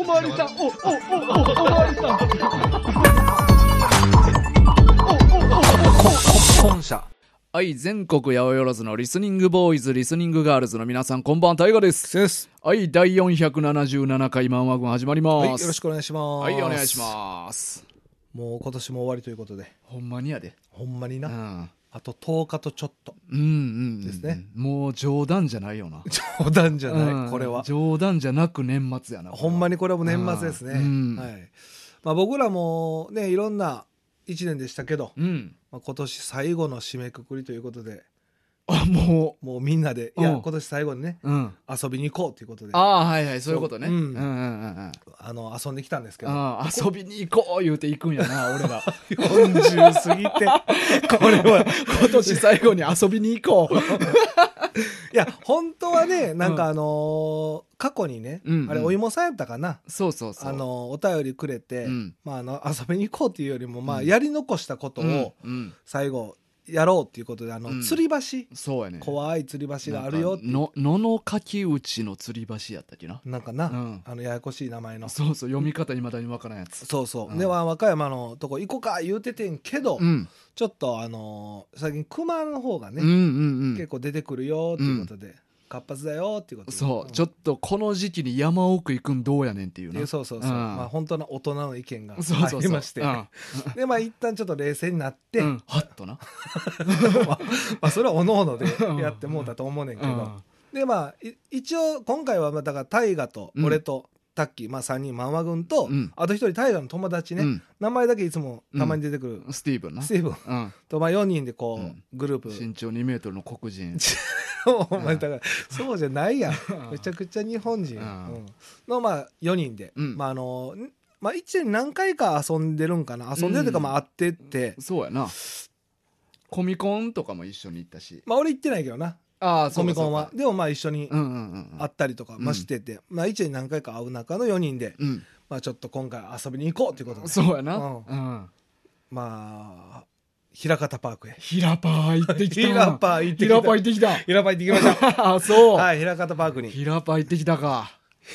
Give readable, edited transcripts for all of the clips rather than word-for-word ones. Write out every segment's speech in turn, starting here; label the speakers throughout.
Speaker 1: おまわりさん、おまわりさん。
Speaker 2: 本社。
Speaker 3: はい、全国八百万のリスニングボーイズ、リスニングガールズの皆さん、こんばんは、タイガです。
Speaker 2: です。
Speaker 3: はい、第477回マンワ軍始まります。
Speaker 2: はい、よろしくお願いします。
Speaker 3: はい、お願いします。
Speaker 2: もう今年も終わりということで。
Speaker 3: ほんまにやで。
Speaker 2: ほんまにな。
Speaker 3: うん。
Speaker 2: あと10日とちょっと。ですね。
Speaker 3: もう冗談じゃないよな。
Speaker 2: 冗談じゃない、これは。
Speaker 3: 冗談じゃなく年末やな。
Speaker 2: ほんまにこれはもう年末ですね。はい。まあ僕らもね、いろんな1年でしたけど、まあ、今年最後の締めくくりということで、もうみんなで、いや、今年最後にね、遊びに行こうということで。
Speaker 3: ああ、はいはい、そういうことね。
Speaker 2: 遊んできたんですけど。
Speaker 3: 遊びに行こう言うて行くんやな、俺ら。
Speaker 2: 40過ぎて、これは
Speaker 3: 今年最後に遊びに行こう。
Speaker 2: いや、本当はね、なんか過去にね、あれ、お芋さんやったかな。
Speaker 3: そうそうそう。
Speaker 2: お便りくれて、まあ、遊びに行こうっていうよりも、まあ、やり残したことを、最後、やろうっていうことで、吊り橋。
Speaker 3: そうやね。
Speaker 2: 怖い吊り橋があるよって。
Speaker 3: 野の柿内の吊り橋やったっけな。
Speaker 2: なんかな、ややこしい名前の。
Speaker 3: そうそう、読み方未だにわからんやつ。
Speaker 2: そうそう。では、和歌山のとこ行こうか言うててんけど、ちょっと最近熊の方がね、結構出てくるよっていうことで、活発だよっていうことで。
Speaker 3: そう、ちょっとこの時期に山奥行くんどうやねんっていうね。
Speaker 2: そうそうそう。まあ本当の大人の意見がありまして。で、まあ一旦ちょっと冷静になって、
Speaker 3: はっとな。
Speaker 2: まあそれはおのおのでやってもうたと思うねんけど。で、まあ一応今回はだから大河と俺とタッキー、まあ3人、漫画軍と、あと1人大河の友達ね、名前だけいつもたまに出てくる、
Speaker 3: スティーブンな。
Speaker 2: スティーブンと、まあ4人でこう、グループ。
Speaker 3: 身長2メートルの黒人。
Speaker 2: お前だからそうじゃないやん。めちゃくちゃ日本人の、まあ4人で、まあまあ1年何回か遊んでるんかな。遊んでるというか、まあ会ってって。
Speaker 3: そうやな。コミコンとかも一緒に行ったし。
Speaker 2: まあ俺行ってないけどな。コミコンは。でもまあ一緒に会ったりとかしてて、まあ1年何回か会う中の4人で、まあちょっと今回遊びに行こうということで。
Speaker 3: そうやな。
Speaker 2: まあ、平方パークへ。
Speaker 3: 平パー行ってきた。
Speaker 2: 平パー行ってきた。
Speaker 3: 平パー行ってきた。
Speaker 2: 平パー行ってきました。
Speaker 3: あ、そう。
Speaker 2: はい、平方パークに。
Speaker 3: 平パー行ってきたか。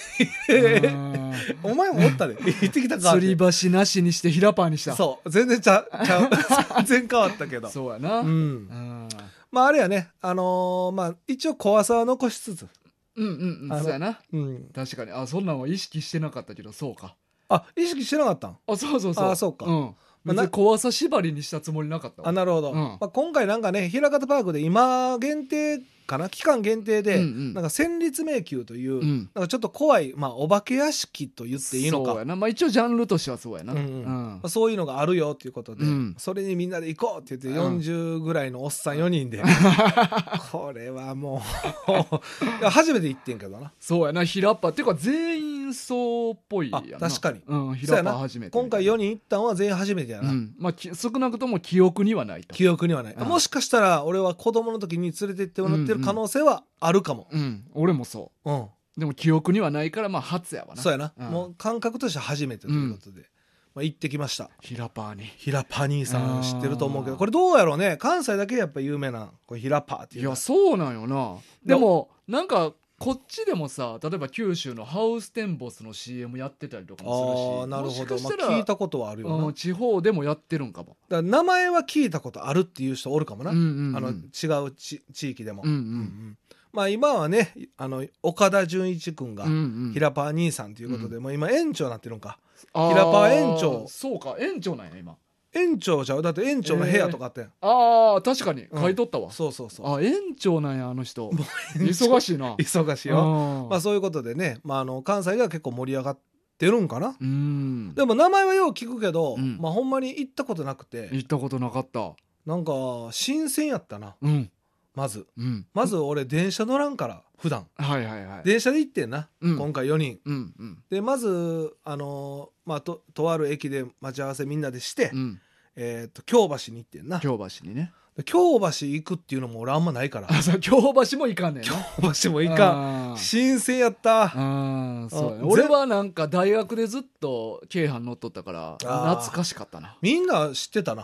Speaker 2: お前もおったで。行ってきたか。
Speaker 3: 吊り橋なしにして平パーにした。
Speaker 2: そう。全然ちゃう。全然変わったけど。
Speaker 3: そうやな。
Speaker 2: まああれやね。まあ一応怖さは残しつつ。
Speaker 3: そうやな。確かに。あ、そんなんは意識してなかったけど、そうか。
Speaker 2: あ、意識してなかったん？
Speaker 3: あ、そうそうそう。
Speaker 2: あ、そうか。
Speaker 3: 別に怖さ縛りにしたつもりなかったわ。
Speaker 2: あ、なるほど。まあ今回なんかね、平方パークで今限定かな、期間限定で、なんか戦慄迷宮という、なんかちょっと怖い、まあお化け屋敷と言っていいのか。
Speaker 3: そうやな。まあ一応ジャンルとしてはそうやな。
Speaker 2: そういうのがあるよっていうことで、それにみんなで行こうって言って40ぐらいのおっさん4人で。これはもう、初めて行ってんけどな。
Speaker 3: そうやな、平パー。っていうか全員そうっぽいやな。
Speaker 2: 確かに。
Speaker 3: 平パー初めて。
Speaker 2: 今回4人行ったのは全員初めてやな。
Speaker 3: まあ少なくとも記憶にはないと。
Speaker 2: 記憶にはない。もしかしたら俺は子供の時に連れて行ってもらってる可能性はあるかも。
Speaker 3: 俺もそう。でも記憶にはないからまあ初やわな。
Speaker 2: そうやな。もう感覚として初めてということで。まあ行ってきました。
Speaker 3: 平パーに。
Speaker 2: 平パー兄さん知ってると思うけど、これどうやろうね。関西だけやっぱ有名な、これ平パーっていう。
Speaker 3: いや、そうなんよな。でも、なんか、こっちでもさ、例えば九州のハウステンボスの CM やってたりとかもするし。
Speaker 2: ああ、なるほど。まあ聞いたことはあるよな。
Speaker 3: 地方でもやってるんかも。
Speaker 2: だから名前は聞いたことあるっていう人おるかもな。違う地域でも。まあ今はね、岡田准一君が平パー兄さんということで、もう今園長になってるんか。平パー園長。
Speaker 3: そうか、園長なんや今。
Speaker 2: 園長じゃう。だって園長の部屋とかあったやん。
Speaker 3: ああ、確かに買い取ったわ。
Speaker 2: そうそうそう。
Speaker 3: あ、園長なんやあの人。忙しいな。
Speaker 2: 忙しいよ。まあそういうことでね、まあ関西では結構盛り上がってるんかな。でも名前はよう聞くけど、まあほんまに行ったことなくて。
Speaker 3: 行ったことなかった。
Speaker 2: なんか新鮮やったな。まず俺電車乗らんから普段。電車で行ってんな。今回4人。でまずまあとある駅で待ち合わせみんなでして。京橋に行ってんな。
Speaker 3: 京橋にね。
Speaker 2: 京橋行くっていうのも俺あんまないから。
Speaker 3: 京橋も行かんねんな。
Speaker 2: 京橋も行かん。新鮮やった。
Speaker 3: 俺はなんか大学でずっと京阪乗っとったから懐かしかったな。
Speaker 2: みんな知ってたな。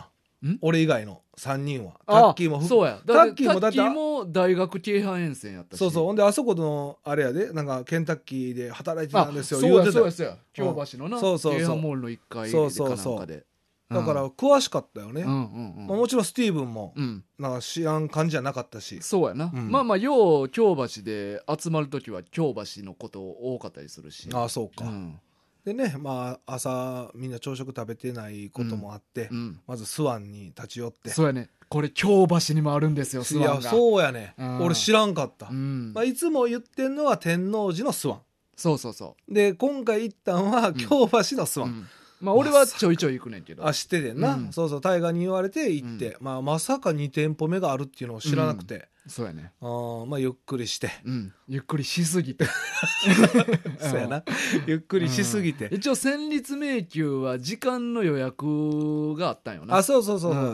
Speaker 2: 俺以外の3人は。タッキーも
Speaker 3: そうや。
Speaker 2: タッキー
Speaker 3: も大学京阪沿線やったし。
Speaker 2: そうそう。ほんであそこのあれやで、なんかケンタッキーで働いてたんですよ。
Speaker 3: そうや。京橋のな、
Speaker 2: 京
Speaker 3: 阪モールの1階かなんかで。
Speaker 2: だから詳しかったよね。もちろんスティーブンもなんか知らん感じじゃなかったし。
Speaker 3: そうやな。まあよう京橋で集まるときは京橋のこと多かったりするし。
Speaker 2: ああそうか。でね、まあ朝みんな朝食食べてないこともあって、まずスワンに立ち寄って。
Speaker 3: そうやね。これ京橋にもあるんですよ、スワンが。
Speaker 2: いやそうやね。俺知らんかった。まあいつも言ってんのは天王寺のスワン。
Speaker 3: そう
Speaker 2: で今回行ったんは京橋のスワン。
Speaker 3: まあ俺はちょいちょい行くねんけど。
Speaker 2: 知っててんな。そうそうタイガーに言われて行って、まさか2店舗目があるっていうのを知らなくて。
Speaker 3: そうやね。
Speaker 2: まあゆっくりして、
Speaker 3: ゆっくりしすぎて
Speaker 2: そうやな、ゆっくりしすぎて、
Speaker 3: 一応戦慄迷宮は時間の予約があったんよな。
Speaker 2: そう、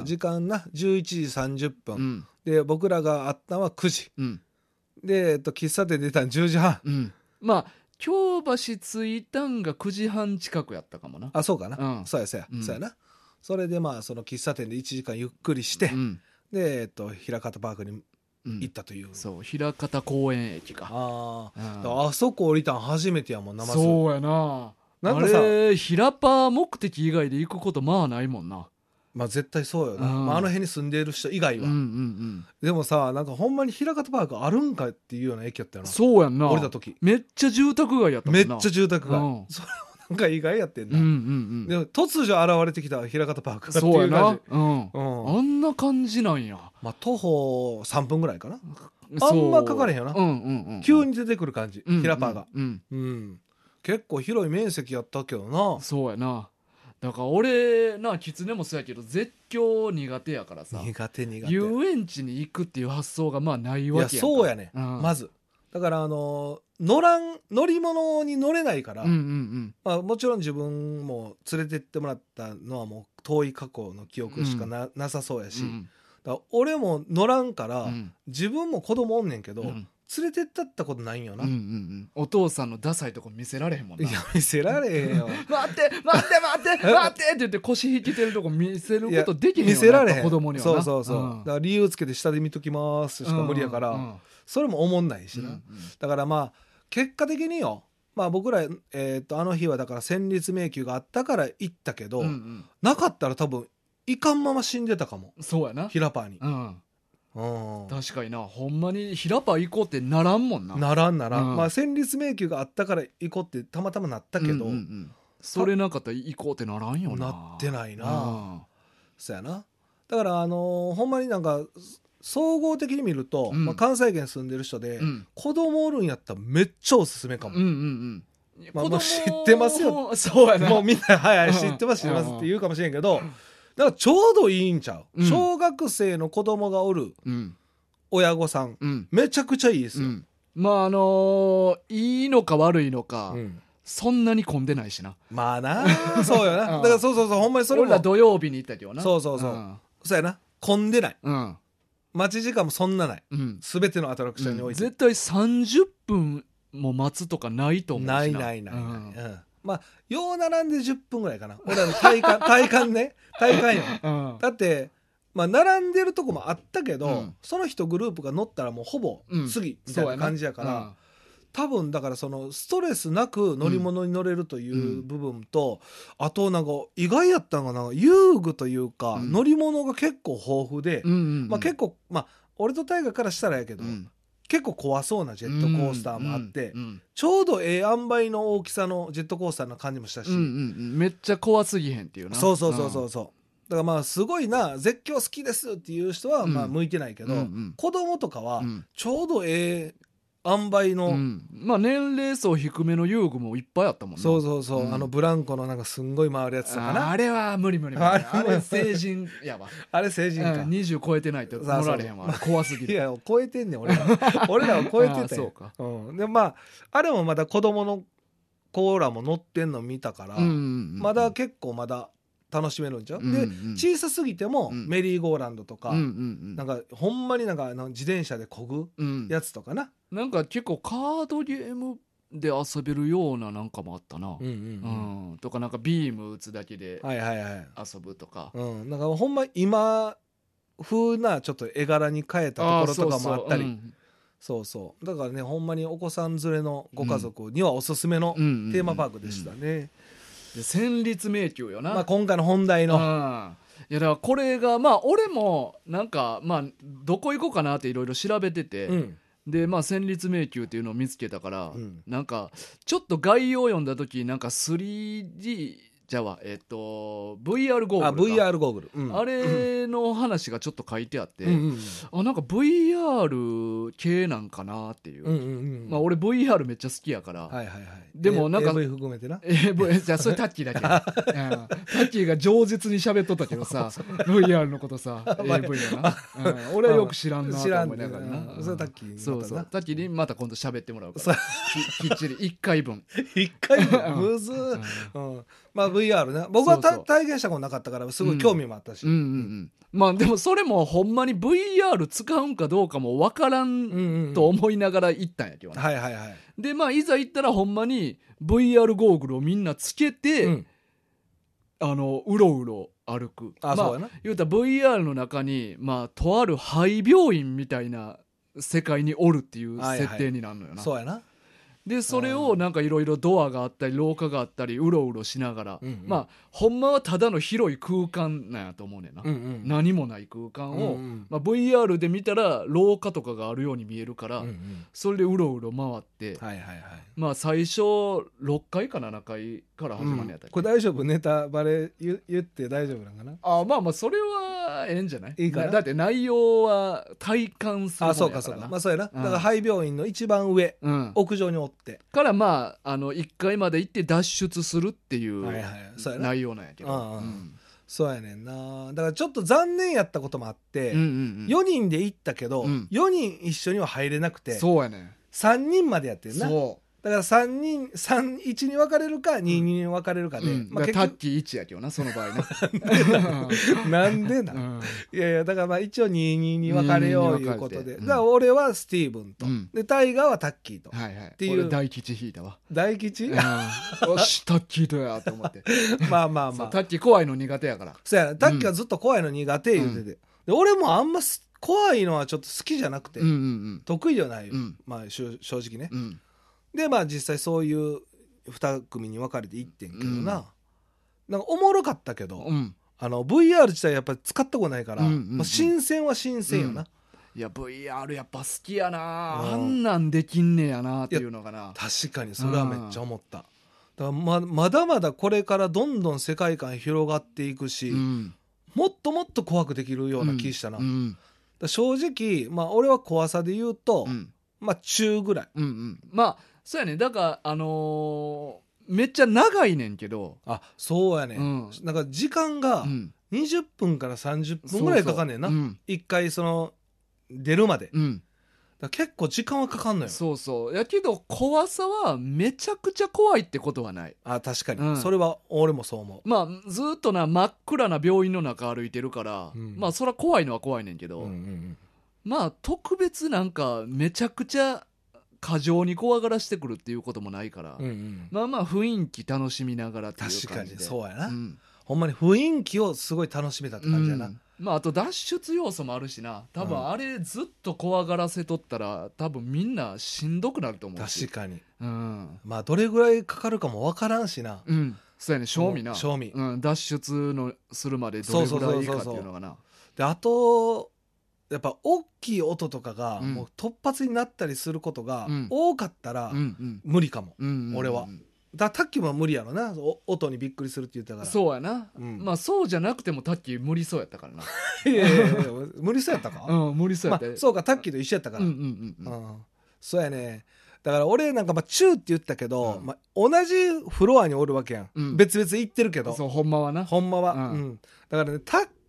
Speaker 2: 時間な11時30分、で僕らがあったのは9時、で喫茶店出たの10時半、
Speaker 3: まあ京橋着いたんが9時半近くやったかもな。
Speaker 2: そうかな、そうやな。それでまあその喫茶店で1時間ゆっくりして、で枚方パークに行ったという、
Speaker 3: そう枚方公園駅か。
Speaker 2: あそこ降りたん初めてやもんな。まず
Speaker 3: そうやな。なんかさ、あれ平パ目的以外で行くことまあないもんな。
Speaker 2: まあ絶対そうよな、あの辺に住んでいる人以外は、でもさなんかほんまに枚方パークあるんかっていうような駅やったよな。
Speaker 3: そうやんな。
Speaker 2: 降りた時
Speaker 3: めっちゃ住宅街やったもんな。
Speaker 2: めっちゃ住宅街、それもなんか意外やってんな、でも突如現れてきた枚方パークっていう感じ。
Speaker 3: あんな感じなんや。
Speaker 2: まあ徒歩3分ぐらいかな。あんまかかれへんよな、急に出てくる感じ、平パーが、結構広い面積やったけどな。
Speaker 3: そうやな。だから俺な、狐もそうやけど絶叫苦手やからさ、
Speaker 2: 苦手
Speaker 3: 遊園地に行くっていう発想がまあないわけやんか。
Speaker 2: いやそうやね、まずだから乗り物に乗れないから、まあ、もちろん自分も連れてってもらったのはもう遠い過去の記憶しか なさそうやし、だから俺も乗らんから、自分も子供おんねんけど、連れてったことないんよな、
Speaker 3: お父さんのダサいとこ見せられへんもんな。
Speaker 2: いや見せられへんよ
Speaker 3: 待ってって言って腰引きてるとこ見せることできへんよな。
Speaker 2: 見せられへん、
Speaker 3: 子供にはな。
Speaker 2: そう、だから理由つけて下で見ときますしか無理やから、それも思んないしな、だからまあ結果的によ、まあ僕ら、あの日はだから戦慄迷宮があったから行ったけど、なかったら多分いかんまま死んでたかも。
Speaker 3: そうやな。
Speaker 2: 平パーに、
Speaker 3: 確かにな。ほんまに平パー行こうってならんもんな。
Speaker 2: ならん、まあ戦慄迷宮があったから行こうってたまたまなったけど、
Speaker 3: それなかったら行こうってならんよな。
Speaker 2: なってないな、そうやな。だからほんまになんか総合的に見ると、関西圏住んでる人で、子供おるんやったらめっちゃおすすめかも。まあ知ってますよ。
Speaker 3: そうやな。
Speaker 2: もうみんなはい知ってますって言うかもしれんけど、だからちょうどいいんちゃう、小学生の子供がおる親御さん、めちゃくちゃいいですよ。
Speaker 3: まあいいのか悪いのか、そんなに混んでないしな。
Speaker 2: まあなそうよな。だからそうほんまにそれも
Speaker 3: 俺ら土曜日に行ったけどな。
Speaker 2: そうそうやな。混んでない、待ち時間もそんなない、全てのアトラクションにおいて、
Speaker 3: 絶対30分も待つとかないと思うしな。
Speaker 2: ない、まあよう並んで10分ぐらいかな。俺らの体感よ、だってまあ並んでるとこもあったけど、その人グループが乗ったらもうほぼ次みたいな感じやから、多分だからそのストレスなく乗り物に乗れるという部分と、あとなんか意外やったのがなんか遊具というか、乗り物が結構豊富で、まあ結構まあ俺と大河からしたらやけど、結構怖そうなジェットコースターもあって、ちょうど塩梅の大きさのジェットコースターな感じもしたし、
Speaker 3: めっちゃ怖すぎへんっていうな。
Speaker 2: そうだからまあすごいな絶叫好きですっていう人はまあ向いてないけど、子供とかはちょうど塩梅の、
Speaker 3: まあ年齢層低めの遊具もいっぱいあったもんな。
Speaker 2: そうブランコのなんかすんごい回るやつとかな。
Speaker 3: あれは無理あれ成人やわ。
Speaker 2: あれ成人か、
Speaker 3: 20超えてないと乗られへんわ。怖すぎる。
Speaker 2: いや超えてんねん俺らは超えてたよ。でまああれもまだ子供のコーラも乗ってんの見たから、まだ結構まだ楽しめるんちゃう、で小さすぎてもメリーゴーランドとか、なんかほんまになんか自転車で漕ぐやつとかな、
Speaker 3: なんか結構カードゲームっで遊べるようななんかもあったな、とかなんかビーム打つだけで遊ぶとか、
Speaker 2: なんかほんま今風なちょっと絵柄に変えたところとかもあったり、そうそうだからねほんまにお子さん連れのご家族にはおすすめのテーマパークでしたね。
Speaker 3: で戦慄迷宮よな、
Speaker 2: まあ、今回の本題の、
Speaker 3: いやだからこれがまあ俺もなんかまあどこ行こうかなっていろいろ調べてて、でまあ戦慄迷宮っていうのを見つけたから、なんかちょっと概要を読んだ時なんか 3DじゃあVR ゴーグル
Speaker 2: VR ゴーグル、
Speaker 3: あれの話がちょっと書いてあって、なんか VR 系なんかなっていう、まあ俺 VR めっちゃ好きやから、でもなんか
Speaker 2: AV 含めてな、
Speaker 3: じゃあそれタッキーだけ、タッキーが饒舌に喋っとったけどさVR のことさ AV やな、俺はよく知らんなと思いながらな、
Speaker 2: それタッキー
Speaker 3: そうそうタッキーにまた今度喋ってもらうからきっちり1回分
Speaker 2: 1回分むずまあ VR ね僕は体験したことなかったからすごい興味もあったし、
Speaker 3: まあでもそれもほんまに VR 使うんかどうかも分からんと思いながら行ったんやけどね、でまあいざ行ったらほんまに VR ゴーグルをみんなつけて、うろうろ歩く、
Speaker 2: そうやな、
Speaker 3: 言うたら VR の中にまあとある廃病院みたいな世界におるっていう設定になるのよな、
Speaker 2: そうやな。
Speaker 3: でそれをなんかいろいろドアがあったり廊下があったりうろうろしながら、まあほんまはただの広い空間なんやと思うねんな、何もない空間を、まあ、VR で見たら廊下とかがあるように見えるから、それでうろうろ回って、まあ最初6階か7階から始まるんやったっけ、
Speaker 2: これ大丈夫ネタバレ言って大丈夫なんかな。
Speaker 3: まあまあそれはええんじゃない、
Speaker 2: いいかな。
Speaker 3: だって内容は体感するものやからな。
Speaker 2: そうかそうか、まあそうやな、だから廃病院の一番上、屋上におって
Speaker 3: からまあ1階まで行って脱出するっていう内容なんやけど、
Speaker 2: そうやねんな。だからちょっと残念やったこともあって、4人で行ったけど、4人一緒には入れなくて、
Speaker 3: そうやね、
Speaker 2: 3人までやってんな。
Speaker 3: そう
Speaker 2: だから1に分かれるか2に分かれるかで、
Speaker 3: まあ、タッキー1やけどなその場合ね
Speaker 2: なんでな、いやいやだからまあ一応2に分かれよういうことで、だから俺はスティーブンと、でタイガーはタッキーと、っていう。
Speaker 3: 俺大吉引いたわ。
Speaker 2: 大吉、
Speaker 3: よしタッキーとやと思って
Speaker 2: まあまあまあ
Speaker 3: タッキー怖いの苦手やから。
Speaker 2: そうやな、タッキーはずっと怖いの苦手言うてて、で俺もあんま怖いのはちょっと好きじゃなくて、得意じゃないよ、まあ正直ね、でまあ実際そういう2組に分かれていってんけどな、なんかおもろかったけど、VR 自体やっぱり使ったことないから、新鮮は新鮮よな、
Speaker 3: いや VR やっぱ好きやな、あんなんできんねやなっていうのかな。
Speaker 2: 確かにそれはめっちゃ思った。だからまだまだこれからどんどん世界観広がっていくし、もっともっと怖くできるような気したな、だ正直まあ俺は怖さで言うと、まあ中ぐらい、
Speaker 3: まあそうやね、だからめっちゃ長いねんけど、
Speaker 2: そうやね、なんか時間が20分から30分ぐらいかかんねんな、一回その出るまで、だ結構時間はかかんのよ。
Speaker 3: そうそうやけど怖さはめちゃくちゃ怖いってことはない。
Speaker 2: 確かに、それは俺もそう思う。
Speaker 3: まあずっとな真っ暗な病院の中歩いてるから、まあそら怖いのは怖いねんけど、まあ特別なんかめちゃくちゃ過剰に怖がらしてくるっていうこともないから、まあまあ雰囲気楽しみながらっていう感じで。
Speaker 2: 確かにそうやな、ほんまに雰囲気をすごい楽しめたって感じやな、
Speaker 3: まああと脱出要素もあるしな、多分あれずっと怖がらせとったら多分みんなしんどくなると思うし。
Speaker 2: 確かに、まあどれぐらいかかるかもわからんしな、
Speaker 3: そうやね、賞味な、脱出のするまでどれぐらいかっていうのがな。
Speaker 2: であとやっぱ大きい音とかがもう突発になったりすることが多かったら無理かも、俺は。タッキーも無理やろな、音にびっくりするって言ったから。
Speaker 3: そうやな、まあそうじゃなくてもタッキー無理そうやったからな。
Speaker 2: いやいやいや無理そうやったか、
Speaker 3: 無理そうやった、
Speaker 2: そうかタッキーと一緒やったから、そうやね。だから俺なんかチューって言ったけど、同じフロアにおるわけやん、別々行ってるけど。
Speaker 3: そうほんまはな、
Speaker 2: ほんまは、だからねタッキ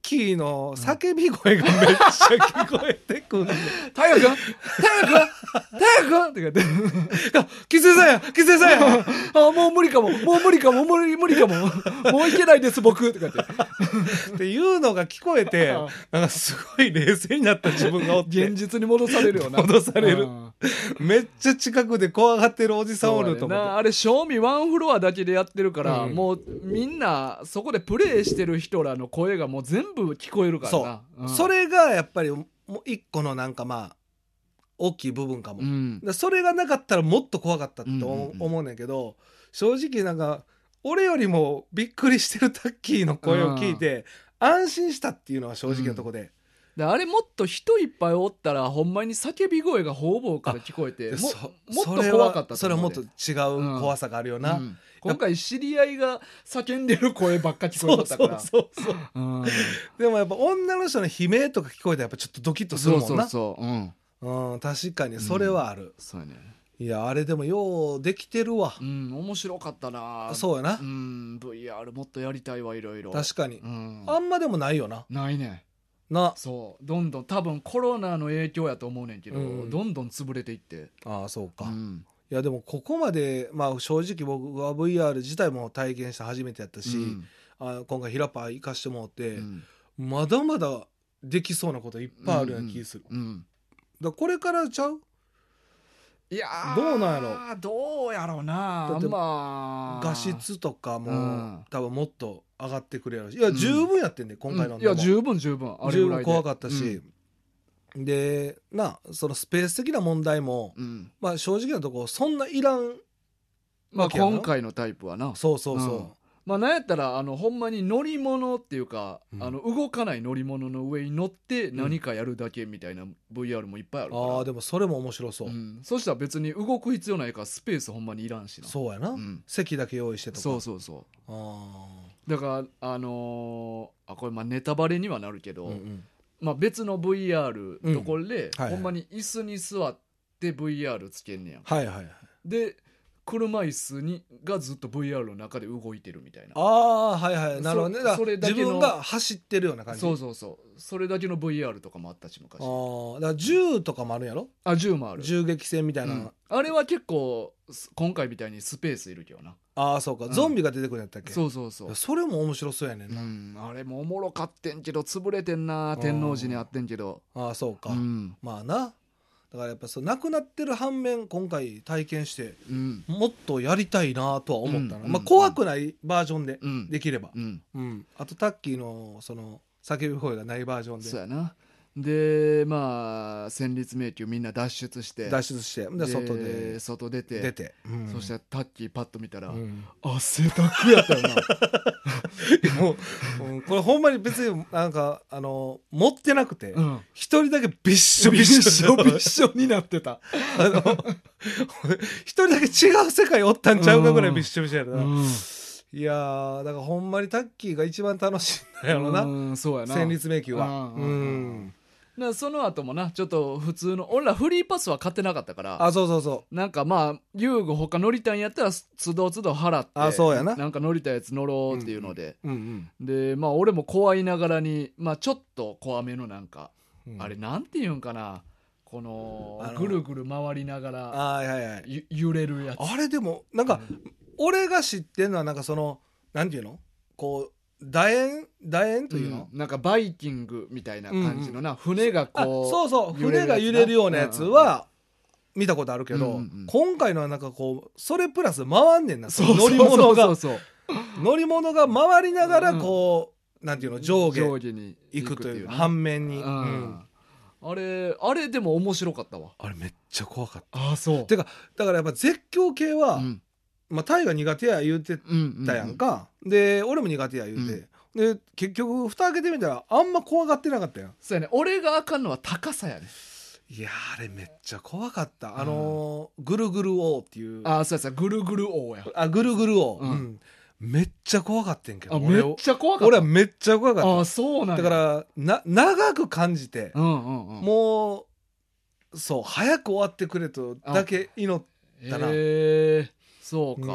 Speaker 2: キーの叫び声がめっちゃ聞こえてくるの。
Speaker 3: 太陽くん太陽くんって言って
Speaker 2: キツネさんやキツネさんや
Speaker 3: あ、もう無理かも無理かももういけないです僕とか
Speaker 2: っていうのが聞こえて、なんかすごい冷静になった自分がおって、
Speaker 3: 現実に戻されるよな。
Speaker 2: 戻される。めっちゃ近くで怖がってるおじさんおると思って。
Speaker 3: あれ正味ワンフロアだけでやってるから、もうみんなそこでプレイしてる人らの声がもう全部聞こえるからな。
Speaker 2: それがやっぱりもう一個のなんかまあ大きい部分かも、それがなかったらもっと怖かったと思うねんけど、正直なんか俺よりもびっくりしてるタッキーの声を聞いて安心したっていうのは正直なとこで、
Speaker 3: あれもっと人いっぱいおったらほんまに叫び声が方々から聞こえてもっと怖かったと思う。
Speaker 2: それはもっと違う怖さがあるよな、
Speaker 3: 今回知り合いが叫んでる声ばっか聞こえたから。そう
Speaker 2: でもやっぱ女の人の悲鳴とか聞こえたらやっぱちょっとドキッとするもんな。確かにそれはある、
Speaker 3: そうやね。
Speaker 2: いやあれでもようできてるわ。
Speaker 3: 面白かったな。
Speaker 2: そうやな。
Speaker 3: VR もっとやりたいわ。いろいろ
Speaker 2: 確かに、あんまでもないよな。
Speaker 3: ないね
Speaker 2: な。
Speaker 3: そうどんどん多分コロナの影響やと思うねんけど、どんどん潰れていって。
Speaker 2: ああそうか、いやでもここまで、まあ正直僕は VR 自体も体験して初めてやったし、今回ヒラパー行かしてもらって、まだまだできそうなこといっぱいあるような気がする、だこれからちゃう。
Speaker 3: いや
Speaker 2: どうなんやろ。
Speaker 3: どうやろうな。
Speaker 2: だって画質とかも、多分もっと上がってくれるし、いや十分やってんね、今回の。
Speaker 3: いや十分あれぐらいで
Speaker 2: 怖かったし、でそのスペース的な問題も、まあ正直なとこそんないらん。
Speaker 3: まあ今回のタイプはな。
Speaker 2: そう
Speaker 3: まあなんやったらほんまに乗り物っていうか、動かない乗り物の上に乗って何かやるだけみたいな VR もいっぱいあるから。
Speaker 2: でもそれも面白そう。
Speaker 3: そしたら別に動く必要ないからスペースほんまにいらんしな。
Speaker 2: そうやな、席だけ用意してとか。
Speaker 3: そうだからこれまあネタバレにはなるけど、まあ別の VR ところで、ほんまに椅子に座って VR つけんねやん。で車椅子がずっと VR の中で動いてるみたいな。
Speaker 2: なるほどね。自分が走ってるような感じ。
Speaker 3: それだけの VR とかもあったし昔。
Speaker 2: だから銃とかもあるんやろ。
Speaker 3: 銃もある。
Speaker 2: 銃撃戦みたいな、
Speaker 3: あれは結構今回みたいにスペースいるけどな。
Speaker 2: そうか、ゾンビが出てくるんやったっけ。
Speaker 3: そ
Speaker 2: れも面白そうやね
Speaker 3: んな、あれもおもろかってんけど潰れてんな。天王寺にあってんけど。
Speaker 2: そうか、まあな。だからやっぱなくなってる反面今回体験して、もっとやりたいなとは思ったな、まあ怖くないバージョンでできれば、あとタッキーのその叫び声がないバージョンで。
Speaker 3: そうやな。でまあ戦慄迷宮みんな脱出して
Speaker 2: で
Speaker 3: 外出て、そしたらタッキーパッと見たら、汗だくやったよな。
Speaker 2: もうこれほんまに別になんか持ってなくて一人だけびっしょびっしょになってた。一人だけ違う世界おったんちゃうかぐらいびっしょびしょやったな。いやーだからほんまにタッキーが一番楽しいんだよな。
Speaker 3: そうやな。
Speaker 2: 戦慄迷宮は。
Speaker 3: その後もなちょっと普通の俺らフリーパスは買ってなかったから。
Speaker 2: そう
Speaker 3: なんかまあ遊具他乗りたいんやったら都度払って
Speaker 2: そうやな。
Speaker 3: なんか乗りたいやつ乗ろうっていうので、でまあ俺も怖いながらにまあちょっと怖めのなんか、あれなんていうんかな、このぐるぐる回りながら揺れるやつ。
Speaker 2: あれでもなんか俺が知ってんのはなんかそのなんていうのこう楕円というの、
Speaker 3: なんかバイキングみたいな感じのな、船がこ
Speaker 2: う船が揺れるようなやつは見たことあるけど、今回のはなんかこうそれプラス回んねんな。乗り物が回りながらこうなんていうの上下に行くという反面に、
Speaker 3: あれでも面白かったわ。
Speaker 2: あれめっちゃ怖かった。
Speaker 3: そう
Speaker 2: てかだからやっぱ絶叫系は、まあ、タイが苦手や言うてたやんか、で俺も苦手や言うて、で結局蓋開けてみたらあんま怖がってなかったやん。
Speaker 3: そうやね。俺があかんのは高さやね。
Speaker 2: いやあれめっちゃ怖かった。ぐるぐる王っていう。
Speaker 3: そうぐるぐる王や。
Speaker 2: ぐるぐる王、めっちゃ怖かったんけど。
Speaker 3: めっちゃ怖かった。
Speaker 2: 俺はめっちゃ怖かった。
Speaker 3: そうなん
Speaker 2: だから長く感じて、もうそう早く終わってくれとだけ祈ったな。
Speaker 3: そうか、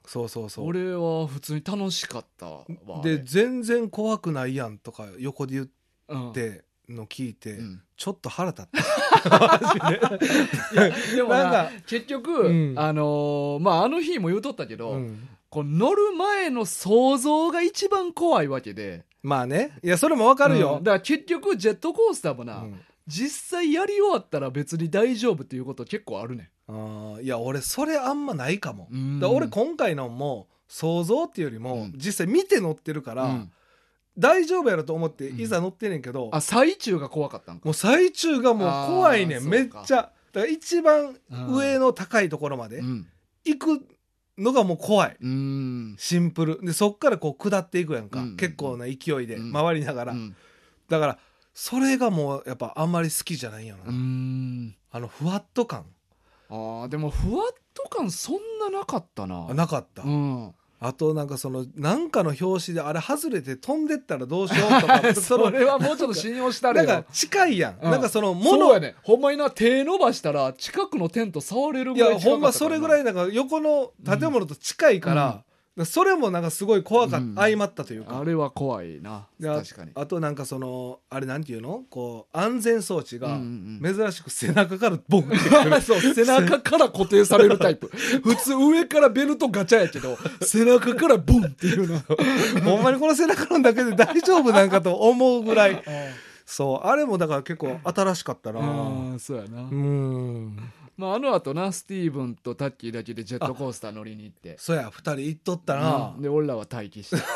Speaker 2: そうそうそう。
Speaker 3: 俺は普通に楽しかったわ。
Speaker 2: で全然怖くないやんとか横で言っての聞いて、うん、ちょっと腹立った
Speaker 3: いやでもなんか結局、うん、まああの日も言うとったけど、うん、こう乗る前の想像が一番怖いわけで。
Speaker 2: まあね、いやそれもわかるよ、
Speaker 3: だから結局ジェットコースターもな、実際やり終わったら別に大丈夫っていうこと結構あるね
Speaker 2: ん。いや俺それあんまないかも。だ俺今回のも想像っていうよりも、実際見て乗ってるから、大丈夫やろと思っていざ乗ってんねんけど、
Speaker 3: 最中が怖かったんか。
Speaker 2: もう最中がもう怖いねん、めっちゃ。だから一番上の高いところまで行くのがもう怖い、シンプルで、そっからこう下っていくやんか、結構な勢いで回りながら、だからそれがもうやっぱあんまり好きじゃないんやな。ふわっと感。
Speaker 3: でもふわっと感そんななかったな。
Speaker 2: なかった、あとなんかなんかの表紙であれ外れて飛んでったらどうしようとか
Speaker 3: それはもうちょっと信用したれよ。
Speaker 2: なんか近いやん、なんか物
Speaker 3: そうやね、ほんまにな、手伸ばしたら近くのテント触れるぐらい近かったからな。
Speaker 2: いやほんまそれぐらいなんか横の建物と近いから、それもなんかすごい怖かった、相まったというか。
Speaker 3: あれは怖いな、確かに。
Speaker 2: あとなんかあれなんていうの、こう安全装置が珍しく背中からボンってくる
Speaker 3: そう、背中から固定されるタイプ普通上からベルトガチャやけど背中からボンっていうの
Speaker 2: ほんまにこの背中のだけで大丈夫なんかと思うぐらいそうあれもだから結構新しかったな。
Speaker 3: そうやな。まあ、あの後な、スティーブンとタッキーだけでジェットコースター乗りに行って、
Speaker 2: そうや2人行っとったな、
Speaker 3: で俺らは待機して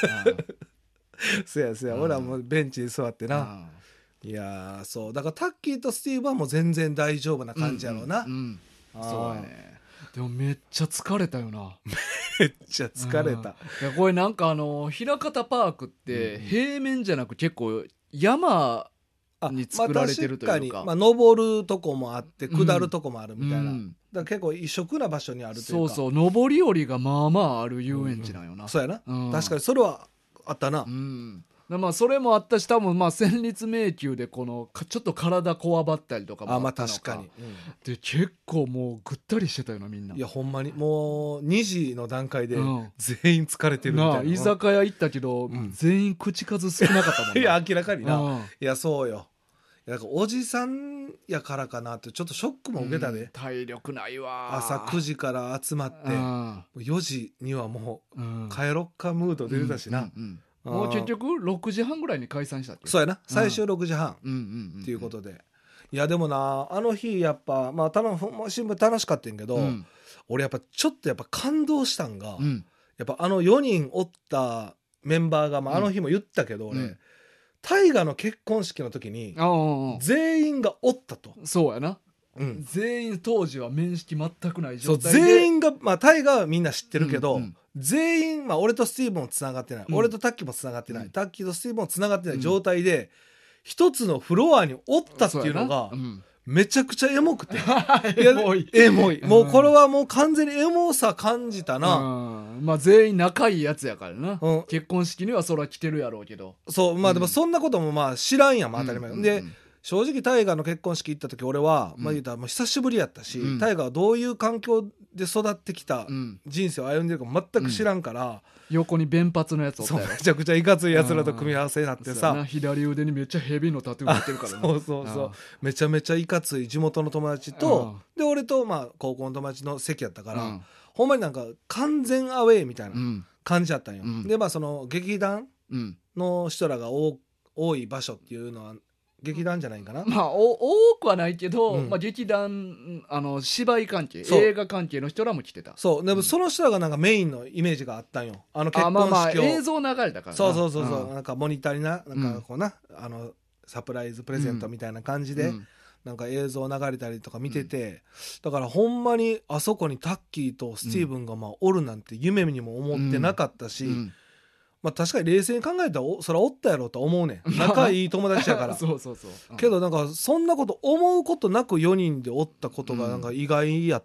Speaker 2: そうや俺らもうベンチに座ってな。いやそうだからタッキーとスティーブンはもう全然大丈夫な感じやろうな。
Speaker 3: そうやね。でもめっちゃ疲れたよな
Speaker 2: めっちゃ疲れた。
Speaker 3: いやこれなんか枚方パークって平面じゃなく結構山に作られてるというか、
Speaker 2: 確かに、登るとこもあって下るとこもあるみたいな、だから結構異色な場所にあるというか、
Speaker 3: そう上り下りがまあまあある遊園地なんよな、
Speaker 2: そうやな、確かにそれはあったな。
Speaker 3: まあそれもあったし、多分まあ戦慄迷宮でちょっと体こわばったりとかもあったのか。
Speaker 2: 確かに、
Speaker 3: で結構もうぐったりしてたよなみんな。
Speaker 2: いやほんまにもう2時の段階で全員疲れてるみたいな、
Speaker 3: 居酒屋行ったけど、全員口数少なかったもんな。
Speaker 2: いや明らかにな、いやそうよ。なんかおじさんやからかなってちょっとショックも受けたで、
Speaker 3: 体力ないわ。
Speaker 2: 朝9時から集まって4時にはもう帰ろっかムード出てたしな。
Speaker 3: もう結局6時半ぐらいに解散したって。
Speaker 2: そうやな、最終6時半っていうことで。いやでもな、あの日やっぱ新聞楽しかったんやけど、俺やっぱちょっと感動したんが、やっぱ4人おったメンバーが、あの日も言ったけど俺、大河の結婚式の時に全員がおったと。
Speaker 3: そうやな、全員当時は面識全くない状態
Speaker 2: で、全員が大河はみんな知ってるけど、全員俺とスティーブンもつながってない、俺とタッキーもつながってない、タッキーとスティーブンもつながってない状態で一つのフロアにおったっていうのがめちゃくちゃエモくてエモい、もうこれはもう完全にエモさ感じたな。
Speaker 3: 全員仲いいやつやからな、結婚式にはそら来てるやろうけど、
Speaker 2: そうでもそんなことも知らんやん、当たり前で。正直タイガーの結婚式行った時俺は、言うたらもう久しぶりやったし、タイガーはどういう環境で育ってきた人生を歩んでるか全く知らんから、
Speaker 3: 横に弁髪のやつおったやろ。
Speaker 2: めちゃくちゃいかついやつらと組み合わせになってさ、
Speaker 3: 左腕にめっちゃヘビのタトゥー持ってるから
Speaker 2: なそうめちゃめちゃいかつい地元の友達と、で俺と高校の友達の席やったから、ほんまになんか完全アウェーみたいな感じやったんよ、でその劇団の人らが多い場所っていうのは劇団じゃないかな、
Speaker 3: 多くはないけど、劇団芝居関係、映画関係の人らも来てた。
Speaker 2: そうでもその人らがなんかメインのイメージがあったんよ、結婚式を。
Speaker 3: 映像流れたからな。
Speaker 2: そうなんかモニターになんかこうな、サプライズプレゼントみたいな感じで、なんか映像流れたりとか見てて、だからほんまにあそこにタッキーとスティーブンがおるなんて夢にも思ってなかったし、確かに冷静に考えたらそれはおったやろうと思うねん、仲いい友達やから
Speaker 3: そう、
Speaker 2: けどなんかそんなこと思うことなく4人でおったことがなんか意外やって、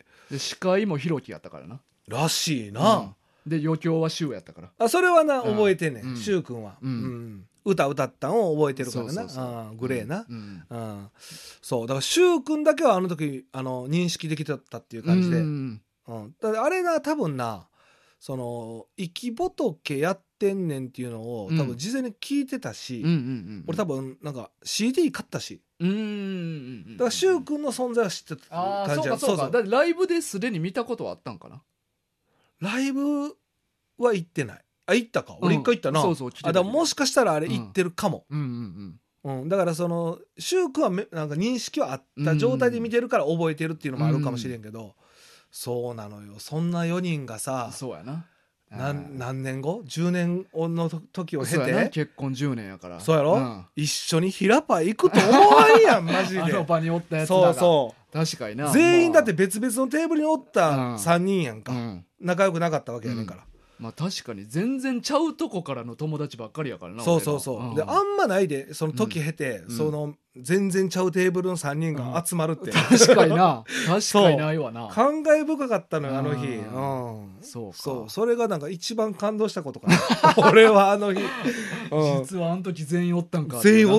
Speaker 3: で司会もひろきやったからな
Speaker 2: らしいな、
Speaker 3: で余興はシュウやったから。
Speaker 2: それはな覚えてんねん、シュウ君は、歌歌ったんを覚えてるからな、グレーな、そうだからシュウ君だけはあの時認識できてたっていう感じで、 だからあれな多分なその生き仏やってんねんっていうのを多分事前に聞いてたし、俺多分なんか CD 買ったし、だから柊君の存在は知ってた感じや。
Speaker 3: そうかだってライブですでに見たことはあったんかな。
Speaker 2: ライブは行ってない。行ったか、俺一回行ったな。
Speaker 3: そう来てた。
Speaker 2: だからもしかしたらあれ行ってるかも。だからその柊君はなんか認識はあった状態で見てるから覚えてるっていうのもあるかもしれんけど、そうなのよ。そんな4人がさ、
Speaker 3: そうやな。
Speaker 2: 何年後 ?10 年の時を経て
Speaker 3: 結婚10年やから。
Speaker 2: そうやろ、一緒に平パ行くと思わんやんマジで。
Speaker 3: あの場におったやつだが。そう確かにな。
Speaker 2: 全員だって別々のテーブルにおった3人やんか、仲良くなかったわけやねんから、
Speaker 3: まあ確かに全然ちゃうとこからの友達ばっかりやからな。
Speaker 2: そう、であんまないでその時経て、その全然ちゃうテーブルの3人が集まるって、
Speaker 3: 確かにないわな。
Speaker 2: 感慨深かったのよあの日。そうそれがなんか一番感動したことかな俺はあの日、
Speaker 3: 実はあの時全員おったんか
Speaker 2: という、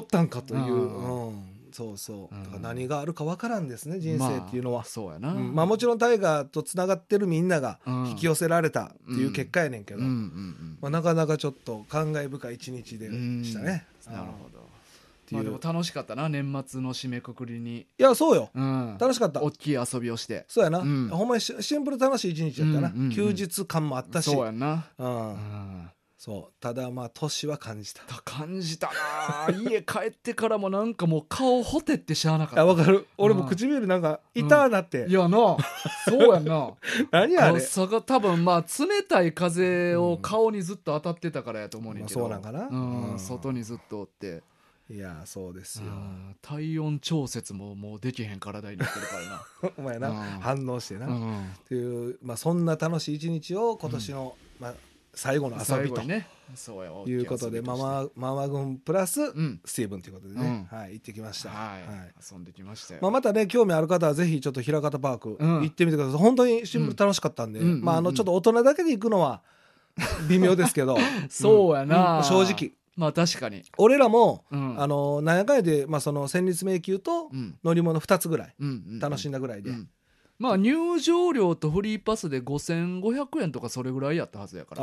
Speaker 2: そうだから何があるか分からんですね人生っていうのは。
Speaker 3: そうやな。
Speaker 2: まあもちろんタイガーとつながってるみんなが引き寄せられたっていう結果やねんけど、なかなかちょっと感慨深い一日でしたね。
Speaker 3: なるほど。まあでも楽しかったな年末の締めくくりに。
Speaker 2: いやそうよ、楽しかった。
Speaker 3: 大きい遊びをして。
Speaker 2: そうやな、ほんまにシンプル楽しい一日やったな。休日感もあったし。
Speaker 3: そうやな。
Speaker 2: そうただまあ年は感じた
Speaker 3: な家帰ってからもなんかもう顔ほてってしゃあなかった。
Speaker 2: わかる。俺も唇なんか痛なって、
Speaker 3: いやなそうやな
Speaker 2: 何あれ
Speaker 3: 朝が多分まあ冷たい風を顔にずっと当たってたからやと思うねんけど、
Speaker 2: そうなんかな、
Speaker 3: 外にずっとおって。
Speaker 2: いやそうですよ。
Speaker 3: 体温調節ももうできへん体になってるからな
Speaker 2: お前な、反応してな、っていう、まあ、そんな楽しい一日を今年の、最後の遊びということで、ママ軍プラススティーブンということでね、行ってきました。
Speaker 3: 遊んできましたよ。
Speaker 2: またね興味ある方はぜひちょっと枚方パーク行ってみてください。本当にシンプル楽しかったんで、ちょっと大人だけで行くのは微妙ですけど
Speaker 3: そうやな、
Speaker 2: 正直。
Speaker 3: まあ確かに
Speaker 2: 俺らも、何やかんやで、その戦慄迷宮と乗り物2つぐらい楽しんだぐらいで、
Speaker 3: まあ入場料とフリーパスで5500円とかそれぐらいやったはずやから。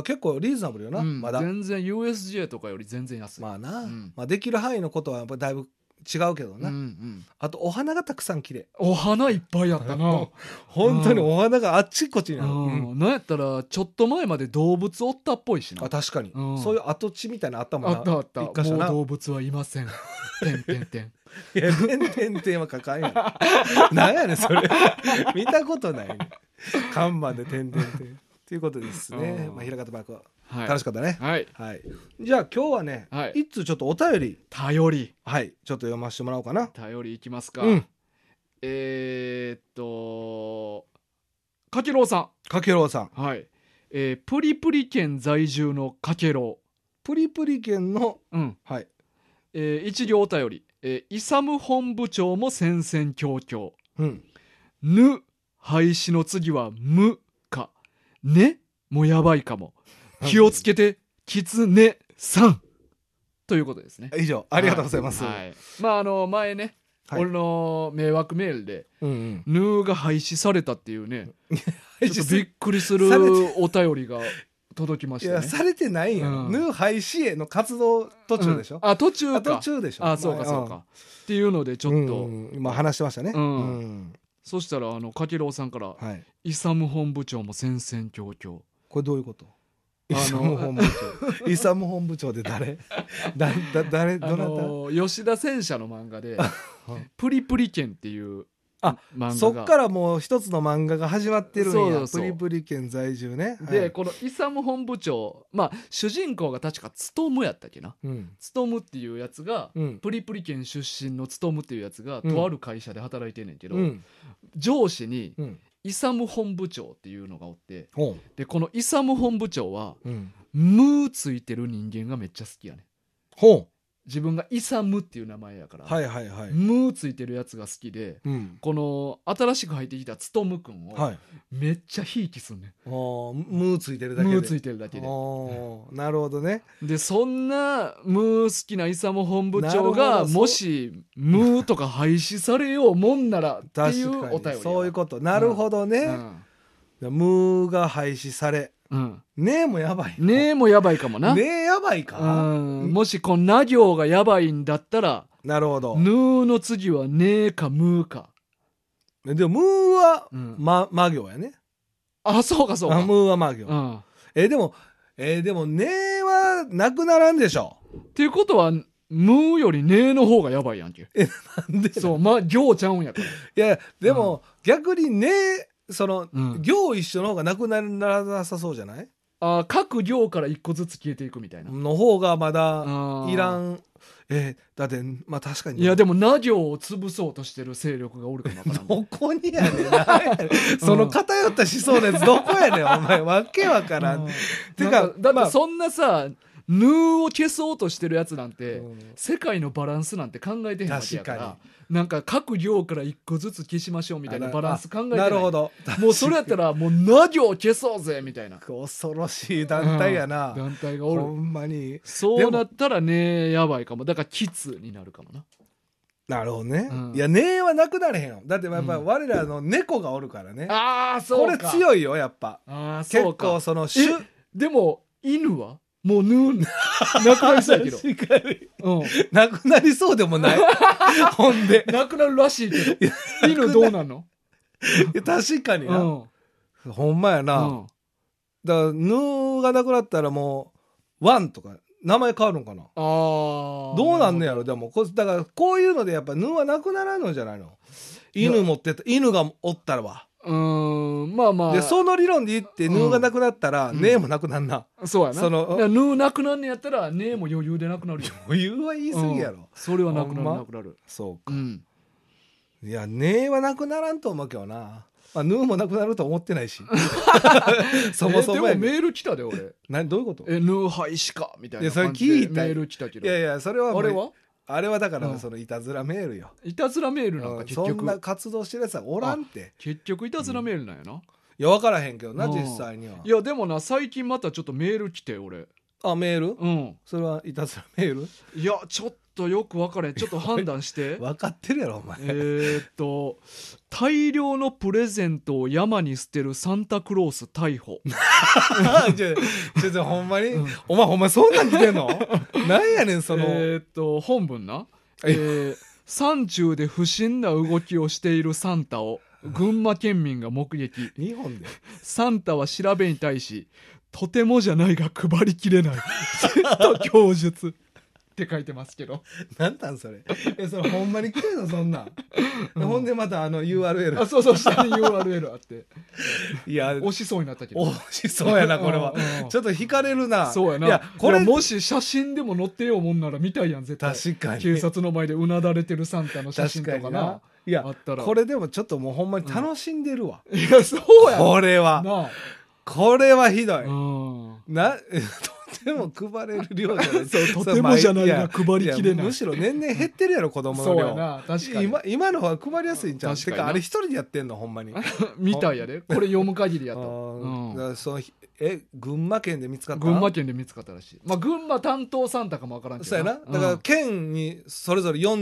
Speaker 2: 結構リーズナブルよな、まだ
Speaker 3: 全然 USJ とかより全然安い。
Speaker 2: まあな、できる範囲のことはやっぱだいぶ違うけどな、あとお花がたくさん綺麗。
Speaker 3: お花いっぱいやったな
Speaker 2: 本当にお花があっちこっちにある、
Speaker 3: なんやったらちょっと前まで動物おったっぽいしな。
Speaker 2: 確かに、そういう跡地みたいなのあったもんな。
Speaker 3: あったもう動物はいませんてんてんてん
Speaker 2: いやてんてんは書かんやん何やねんそれ見たことないね看板でてんてんてんということですね。枚方パークは楽しかったね。じゃあ今日はね、一通ちょっとお便りちょっと読ませてもらおうかな。
Speaker 3: 頼りいきますか。かけろうさん。プリプリ県在住のかけろう。
Speaker 2: プリプリ県の
Speaker 3: 一行お便り。イサム本部長も戦々恐々。ぬ廃止の次はむかねもやばいかも。気をつけてキツネさんということですね。
Speaker 2: 以上ありがとうございます。
Speaker 3: まあ前ね、俺の迷惑メールでぬが廃止されたっていうねちょっとびっくりするお便りが届きましたね。
Speaker 2: いやされてないやん。ヌー廃止への活動途中でしょ。
Speaker 3: 途中か。
Speaker 2: 途中でしょ。
Speaker 3: そうかっていうのでちょっと
Speaker 2: 今話してましたね。
Speaker 3: そしたらかけろうさんからイサム本部長も戦々恐々。
Speaker 2: これどういうこと？イサム本部長。イサム本部長で誰？誰どなた？
Speaker 3: 吉田戦車の漫画でプリプリ剣っていう漫画が、
Speaker 2: そっからもう一つの漫画が始まってるんや。プリプリ県在住ね。
Speaker 3: でこのイサム本部長、主人公が確かツトムやったっけな。ツトムっていうやつが、プリプリ県出身のツトムっていうやつが、とある会社で働いてんねんけど、上司に、イサム本部長っていうのがおって、でこのイサム本部長は、ムーついてる人間がめっちゃ好きやねん。自分がイサムっていう名前やから、ムーついてるやつが好きで、この新しく入ってきたツトムくんをめっちゃひいきすんねん。
Speaker 2: ムーついてるだけで。
Speaker 3: ムーついてるだけで。
Speaker 2: なるほどね。
Speaker 3: でそんなムー好きなイサム本部長がもしムーとか廃止されようもんならっていうお便り。
Speaker 2: そういうこと。なるほどね。 ムーが廃止され、ねえもやばい。
Speaker 3: ねえもやばいかもな。
Speaker 2: ねえやばいか。
Speaker 3: もしこのな行がやばいんだったら、
Speaker 2: なるほど。
Speaker 3: ぬーの次はねえかムーか。
Speaker 2: でもムーはま行やね。
Speaker 3: あ、そうかそうか。
Speaker 2: ムーはま行。でもねえはなくならんでしょ。
Speaker 3: っていうことはムーよりねえの方がやばいやんけ。
Speaker 2: なんで？
Speaker 3: そう、行ちゃうんやから。
Speaker 2: いやでも逆にねえその行一緒の方がなくならなさそうじゃない？
Speaker 3: 各行から一個ずつ消えていくみたいな
Speaker 2: の方がまだいらん。だってまあ確かに。
Speaker 3: いやでもな行を潰そうとしてる勢力がおるかもわからん。
Speaker 2: どこにやねん。その偏った思想のやつどこやねんお前。わけわからん。
Speaker 3: てかだってそんなさ、ヌーを消そうとしてるやつなんて、世界のバランスなんて考えてへんわけやから、なんか各行から一個ずつ消しましょうみたいなバランス考えてない。
Speaker 2: なるほど。
Speaker 3: もうそれやったらもうな行消そうぜみたいな。
Speaker 2: 恐ろしい団体やな。
Speaker 3: 団体がおる。
Speaker 2: ほんまに。
Speaker 3: そうなったらねやばいかも。だからキツになるかもな。
Speaker 2: なるほどね。いやねはなくなれへんよ。だってやっぱ我らの猫がおるからね。
Speaker 3: そうか。
Speaker 2: これ強いよやっぱ。結構その
Speaker 3: でも犬はもうなくなりそうやけど。
Speaker 2: なくなりそうでもない。ほんで
Speaker 3: なくなるらしいけど。犬どうなんの？
Speaker 2: 確かにな。ほんまやな。だからヌがなくなったらもうワンとか名前変わるんかな。どうなんねやろ。でもだからこういうのでやっぱヌはなくならんのじゃないの。犬持ってた犬がおったらは。
Speaker 3: まあまあ。
Speaker 2: でその理論で言ってヌーがなくなったらねえもなくなんな。
Speaker 3: そうやな。ヌーなくなんねやったらねえも余裕でなくなるよ。
Speaker 2: 余裕は言い過ぎやろ。
Speaker 3: それはなくなるなくなる。
Speaker 2: そうか。いやねえはなくならんと思うけどな。ヌーもなくなると思ってないし。そもそも
Speaker 3: でもメール来たで俺。
Speaker 2: どういうこと？
Speaker 3: ヌー廃止かみたいな
Speaker 2: 感じで
Speaker 3: メール来たけど。
Speaker 2: いやいやそれは
Speaker 3: あれは
Speaker 2: だからそのいたずらメールよ。
Speaker 3: いたずらメールなんか結局
Speaker 2: そんな活動してるやつはおらんって。
Speaker 3: 結局いたずらメールなんやな。
Speaker 2: いや分からへんけどな実際には。
Speaker 3: いやでもな最近またちょっとメール来て俺。
Speaker 2: メール？それはいたずらメール？
Speaker 3: いやちょっとよく分からへん。ちょっと判断して。
Speaker 2: 分かってるやろお前。
Speaker 3: 大量のプレゼントを山に捨てるサンタクロース逮捕。
Speaker 2: ちょほんまに、お前ほんまそんなん来てんの？なんやねんその。
Speaker 3: 本文な。山中で不審な動きをしているサンタを群馬県民が目撃。
Speaker 2: 日本で
Speaker 3: サンタは調べに対しとてもじゃないが配りきれないと供述って書いてますけど。
Speaker 2: なんなんそれ。それほんまに来てんのそんなん。ほんでまたURL。
Speaker 3: そう下に URL あって。いや押しそうになったけど。
Speaker 2: 押しそうやなこれは。ちょっと惹かれるな。
Speaker 3: そうやな。いやこれもし写真でも載ってようもんなら見たいやん絶対。
Speaker 2: 確かに。
Speaker 3: 警察の前でうなだれてるサンタの写真とかな。
Speaker 2: いやこれでもちょっともうほんまに楽しんでるわ。
Speaker 3: いやそうや。
Speaker 2: これは。これはひどい。とても配れる量じゃない。
Speaker 3: そうとてもじゃないが配りきれない。
Speaker 2: むしろ年々減ってるやろ子供の量。
Speaker 3: そうやな確かに。
Speaker 2: 今の方が配りやすいんちゃう。てかあれ一人でやってんのほんまに。
Speaker 3: みたいやで。これ読む限りやと。
Speaker 2: 群馬県で見つかった。
Speaker 3: 群馬県で見つかったらしい。まあ群馬担当サンタかもわからんけど。
Speaker 2: そうやな。だから県にそれぞれ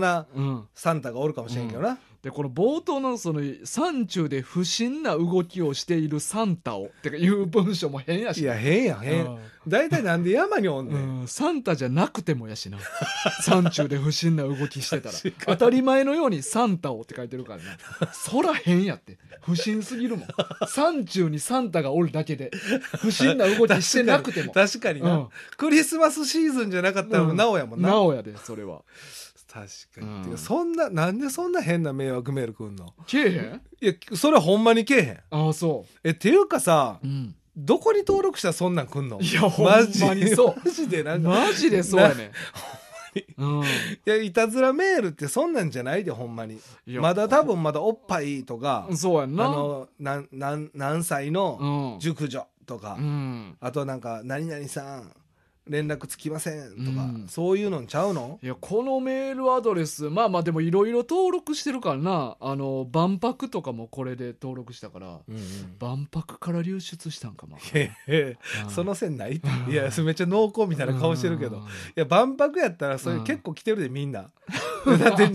Speaker 2: 47サンタがおるかもしれんけどな。
Speaker 3: でこの冒頭のその山中で不審な動きをしているサンタをっていう文章も変やし。
Speaker 2: いや変や変。大体なんで山におんねん。
Speaker 3: サンタじゃなくてもやしな。山中で不審な動きしてたら当たり前のようにサンタをって書いてるからな。そら変やって。不審すぎるもん。山中にサンタがおるだけで不審な動きしてなくても。
Speaker 2: 確かにな。クリスマスシーズンじゃなかったらなおやもんな。
Speaker 3: なおやでそれは。
Speaker 2: 確かに。そんななんでそんな変な迷惑メールくんの？
Speaker 3: けえへん？
Speaker 2: いやそれはほんまにけえへん。
Speaker 3: ああそう。
Speaker 2: っていうかさ、どこに登録したらそんなんくんの？
Speaker 3: いやほんまにそう。
Speaker 2: マジでなんか
Speaker 3: マジでそうやね。
Speaker 2: いやいたずらメールってそんなんじゃないでほんまに。まだ多分まだおっぱいとか、
Speaker 3: そうやんな。
Speaker 2: 何歳の熟女とか、あとなんか何々さん連絡つきませんとか、そういうのちゃうの？
Speaker 3: いやこのメールアドレスまあでもいろいろ登録してるからな。万博とかもこれで登録したから、万博から流出したんかも。
Speaker 2: その線ないって。いやめっちゃ濃厚みたいな顔してるけど、いや万博やったらそれ結構来てるでみんな。 だって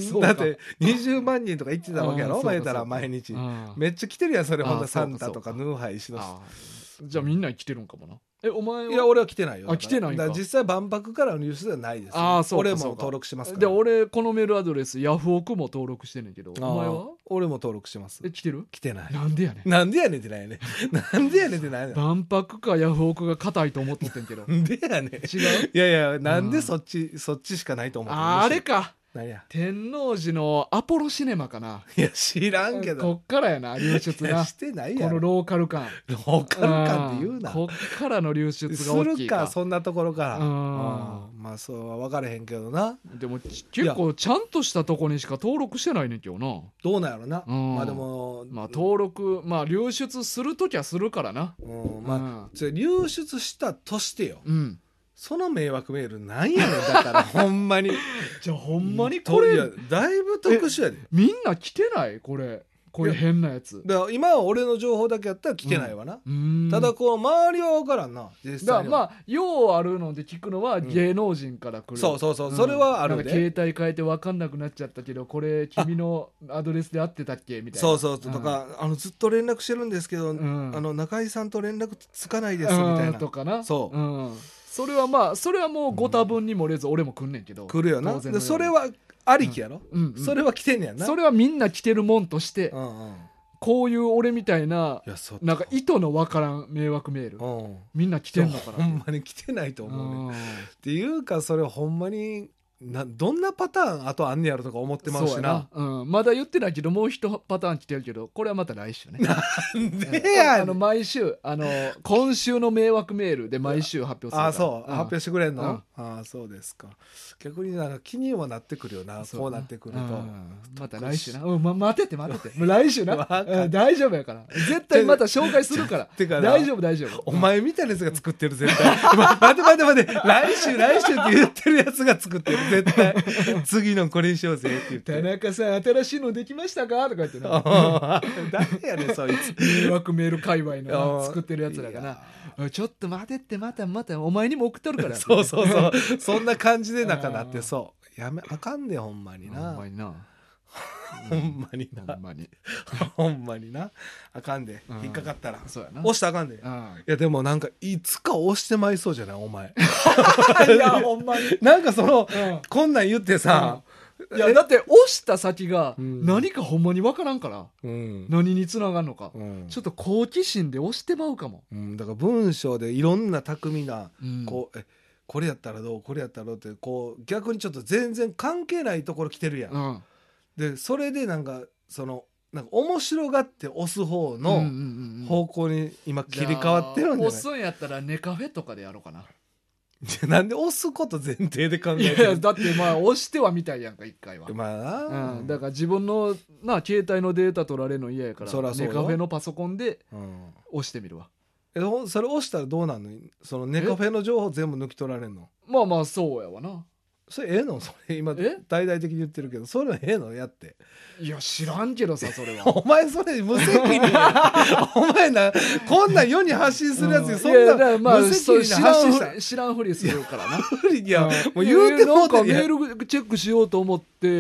Speaker 2: 20万人とか言ってたわけやろ、前たら毎日めっちゃ来てるやんそれ。ほんとサンタとかヌーハイ石の。
Speaker 3: じゃあみんな来てるんかもな。お前は？
Speaker 2: いや俺は来てないよ。
Speaker 3: 来てないんか。
Speaker 2: 実際万博からのニュースではないです。俺も登録してますから。
Speaker 3: で俺このメールアドレスヤフオクも登録してんねんけど、お前は？
Speaker 2: 俺も登録してます。
Speaker 3: 来てる？
Speaker 2: 来てない。
Speaker 3: なんでやねん。
Speaker 2: なんでやねんってないね。なんでやねんってないねん。
Speaker 3: 万博かヤフオクが硬いと思っとってんけど。
Speaker 2: なんでやねん。違う。いやいや、なんでそっちしかないと思ってる。
Speaker 3: あれか。
Speaker 2: 何や。
Speaker 3: 天王寺のアポロシネマかな。
Speaker 2: いや知らんけど。
Speaker 3: こっからやな流出な。
Speaker 2: してないやん。
Speaker 3: このローカル感。
Speaker 2: ローカル感って言うな。
Speaker 3: こっからの流出が大きいか。
Speaker 2: するかそんなところから。まあそうは分からへんけどな。
Speaker 3: でも結構ちゃんとしたとこにしか登録してないねんけどな。
Speaker 2: どうなんやろな。まあでも
Speaker 3: 登録流出するときはするからな。
Speaker 2: まあ流出したとしてよ。その迷惑メールなんやねんだからほんまに。
Speaker 3: じゃあほんまにこれ
Speaker 2: だいぶ特殊やで。
Speaker 3: みんな来てないこれ変なやつ。
Speaker 2: だから今は俺の情報だけやったら来てないわな。ただこう周りは分からんな実際に。
Speaker 3: まあようあるので聞くのは芸能人から来る。
Speaker 2: そうそれはあるで。
Speaker 3: 携帯変えて分かんなくなっちゃったけどこれ君のアドレスで合ってたっけみたいな。
Speaker 2: そうとかずっと連絡してるんですけど中井さんと連絡つかないですみたいな
Speaker 3: とかな。
Speaker 2: そう
Speaker 3: それはもうご多分に漏れず俺も来んねんけど。
Speaker 2: 来るよな。でそれはありきやろ。それは来てんねやな。
Speaker 3: それはみんな来てるもんとしてこういう俺みたいななんか意図のわからん迷惑メールみんな来てんのかな。
Speaker 2: ほんまに来てないと思うね。っていうかそれほんまにどんなパターンあとあんねやろとか思ってますしな。
Speaker 3: まだ言ってないけどもう一パターン来てるけどこれはまた来週ね。
Speaker 2: なんでや
Speaker 3: 毎週今週の迷惑メールで毎週発表するから。
Speaker 2: そう発表してくれんの。そうですか。逆になんか気にはなってくるよな。こうなってくると
Speaker 3: また来週な。待ててもう来週な。大丈夫やから絶対また紹介するから。大丈夫。
Speaker 2: お前みたいなやつが作ってる絶対。待て来週って言ってるやつが作ってる絶対。次のこれにしようぜって言って。
Speaker 3: 田中さん新しいのできましたかとか言ってな。
Speaker 2: 誰やねんそいつ。
Speaker 3: 迷惑メール界隈の作ってるやつらかな。ちょっと待てってまたお前にも送っとるから。
Speaker 2: そうそんな感じで中なってそうやめあかんでほんまにな。ほんまになあかんで引っかかったら押したらあかんで。いやでもなんかいつか押してまいそうじゃないお前。
Speaker 3: いやほんまに
Speaker 2: なんかこんなん言ってさ
Speaker 3: いやだって押した先が何かほんまに分からんから何につながるのかちょっと好奇心で押してまうかも。
Speaker 2: だから文章でいろんな巧みなこれやったらどうこれやったらどうってこう逆にちょっと全然関係ないところ来てるやん。でそれでなんか面白がって押す方の方向に今切り替わってるんじゃない？
Speaker 3: 押すんやったらネカフェとかでやろうかな。
Speaker 2: なんで押すこと前提で考えてる？
Speaker 3: いやだって押してはみたいやんか一回は。だから自分の携帯のデータ取られるの嫌やからネカフェのパソコンで押してみるわ。
Speaker 2: それ押したらどうなんの？そのネカフェの情報全部抜き取られるの？
Speaker 3: まあそうやわな。
Speaker 2: それのそれ今大々的に言ってるけどそれのやって。
Speaker 3: いや知らんけどさそれは。
Speaker 2: お前それ無責任や。お前こんなん世に発信するやつにそんな無責任な発信した
Speaker 3: 知らんふりするからな。
Speaker 2: いやもう言うてもうて
Speaker 3: メールチェックしようと思って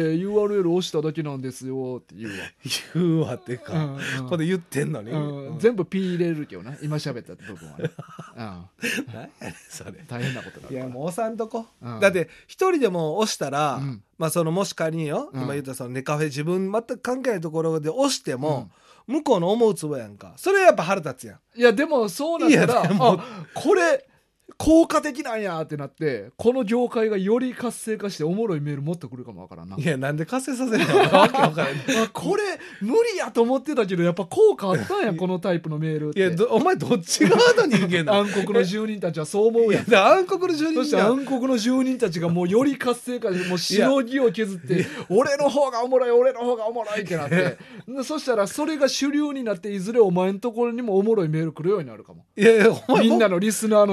Speaker 3: URL 押しただけなんですよって言うわ
Speaker 2: ってかこれ言ってんのに
Speaker 3: 全部ピー入れるけどな今喋った部分はね。
Speaker 2: 何やねんそれ
Speaker 3: 大変なことだから。
Speaker 2: いやもう押さんとこ。だって一人でも押したらもし仮によ今言ったそのネカフェ自分全く関係ないところで押しても向こうの思うつぼやんか。それやっぱ腹立つやん。
Speaker 3: いやでもそうなったらこれ効果的なんやってなってこの業界がより活性化しておもろいメール持ってくるかもわからんな。
Speaker 2: いやなんで活性させるのわけわからん。
Speaker 3: これ無理やと思ってたけどやっぱ効果あったんやこのタイプのメールって。
Speaker 2: いやお前どっち側の人間なの？
Speaker 3: 暗黒の住人たちはそう思うやん。
Speaker 2: 暗黒の住人
Speaker 3: そして暗黒の住人たちがもうより活性化してもうしのぎを削って俺の方がおもろいってなってそしたらそれが主流になっていずれお前のところにもおもろいメール来るようになるかも。
Speaker 2: いやお前
Speaker 3: みんなのリスナーのみんなのと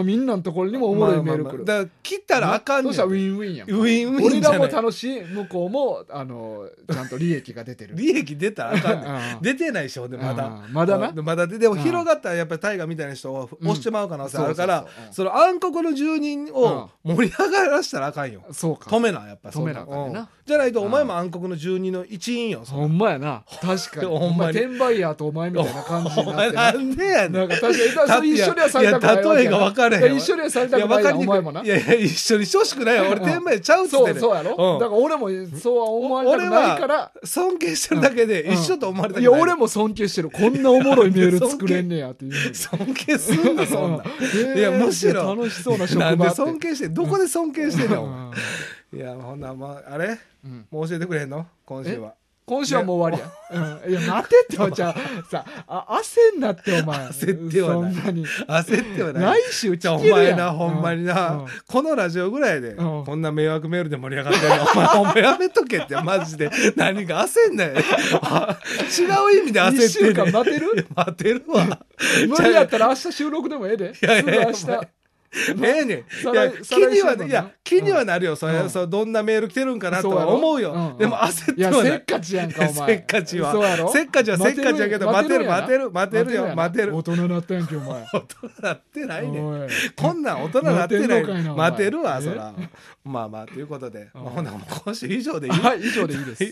Speaker 3: ところにもおもろいメール来る。
Speaker 2: だから切ったらあかんねん。
Speaker 3: そしたらウィンウィンやん。
Speaker 2: ウィンウィン
Speaker 3: 俺
Speaker 2: じゃない。
Speaker 3: らも楽しい、向こうもちゃんと利益が出てる。
Speaker 2: 利益出たらあかんねん。出てないしほんでまだ。
Speaker 3: まだな。
Speaker 2: まだでも広がったらやっぱり大河みたいな人を押してまう可能性あるから、その暗黒の住人を盛り上がらしたらあかんよ。
Speaker 3: そうか。
Speaker 2: 止めなやっぱ。
Speaker 3: 止めなあかんねんな。
Speaker 2: じゃないとお前も暗黒の住人の一員よ。
Speaker 3: ほんまやな。確かに。
Speaker 2: ほんまに。
Speaker 3: 転売ヤーとお前みたいな感じになって。
Speaker 2: お前なんでやねん。
Speaker 3: なんか確かに一緒にはされたくない。
Speaker 2: いや例えが分かれへん。
Speaker 3: 一緒にはされたくないやんお前もな。
Speaker 2: いやいや一緒にしてほしくないよ。俺転売ヤーちゃうっつってね。
Speaker 3: そうやろ。だから俺もそうは思われたくないから。
Speaker 2: 尊敬してるだけで一緒と思われたくない。
Speaker 3: いや俺も尊敬してる。こんなおもろいメール作れんねやっていう。
Speaker 2: 尊敬すんなそんな。いやむしろ
Speaker 3: 楽しそうな職場。
Speaker 2: なんで尊敬してどこで尊敬してんの。いやほんなあれもう教えてくれへんの今週は。
Speaker 3: 今週はもう終わりや。いや待てっておちゃんさ焦んなってお前。
Speaker 2: 焦ってはない。
Speaker 3: そんなに
Speaker 2: 焦ってはない。
Speaker 3: 来週聞けるやん。
Speaker 2: お前なほんまになこのラジオぐらいでこんな迷惑メールで盛り上がってるお前やめとけってマジで何が焦んねん。違う意味で焦ってんねん。1
Speaker 3: 週間待てる？
Speaker 2: 待てるわ。
Speaker 3: 無理やったら明日収録でもええで。すぐ明日。
Speaker 2: ええねん。気にはなるよ。どんなメール来てるんかなとは思うよ。でも焦ってはない。
Speaker 3: せっかちやんかお前。
Speaker 2: せっかちは。せっかちはせっかちやけど待てるよ待てる。
Speaker 3: 大人なったやんけお前。
Speaker 2: 大人なってないねん。こんなん大人なってない。待てるわそら。まあということでほんなら今週以上でいい？
Speaker 3: はい以上でいいです。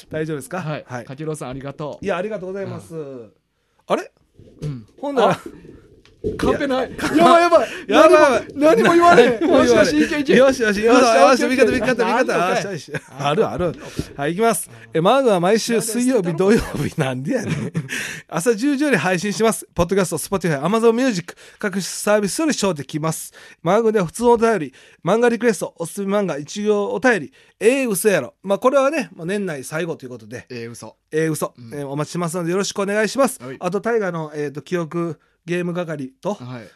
Speaker 2: 大丈夫ですか？
Speaker 3: はい。かきろうさんありがとう。
Speaker 2: いやありがとうございます。あれ？ほんなら。
Speaker 3: カンペない。やばい。何も言われへん。よしよし、いけいけ。
Speaker 2: よし、味方。ある。はい、いきます。まずは毎週水曜日、土曜日なんでやねん。朝10時より配信します。ポッドキャスト、Spotify、Amazon Music、各種サービスよりショーできます。マグでは普通のお便り、漫画リクエスト、おすすめ漫画、一行お便り、嘘やろ。これはね、年内最後ということで。
Speaker 3: 嘘。
Speaker 2: お待ちしますのでよろしくお願いします。あと、大河の記憶、ゲーム係と、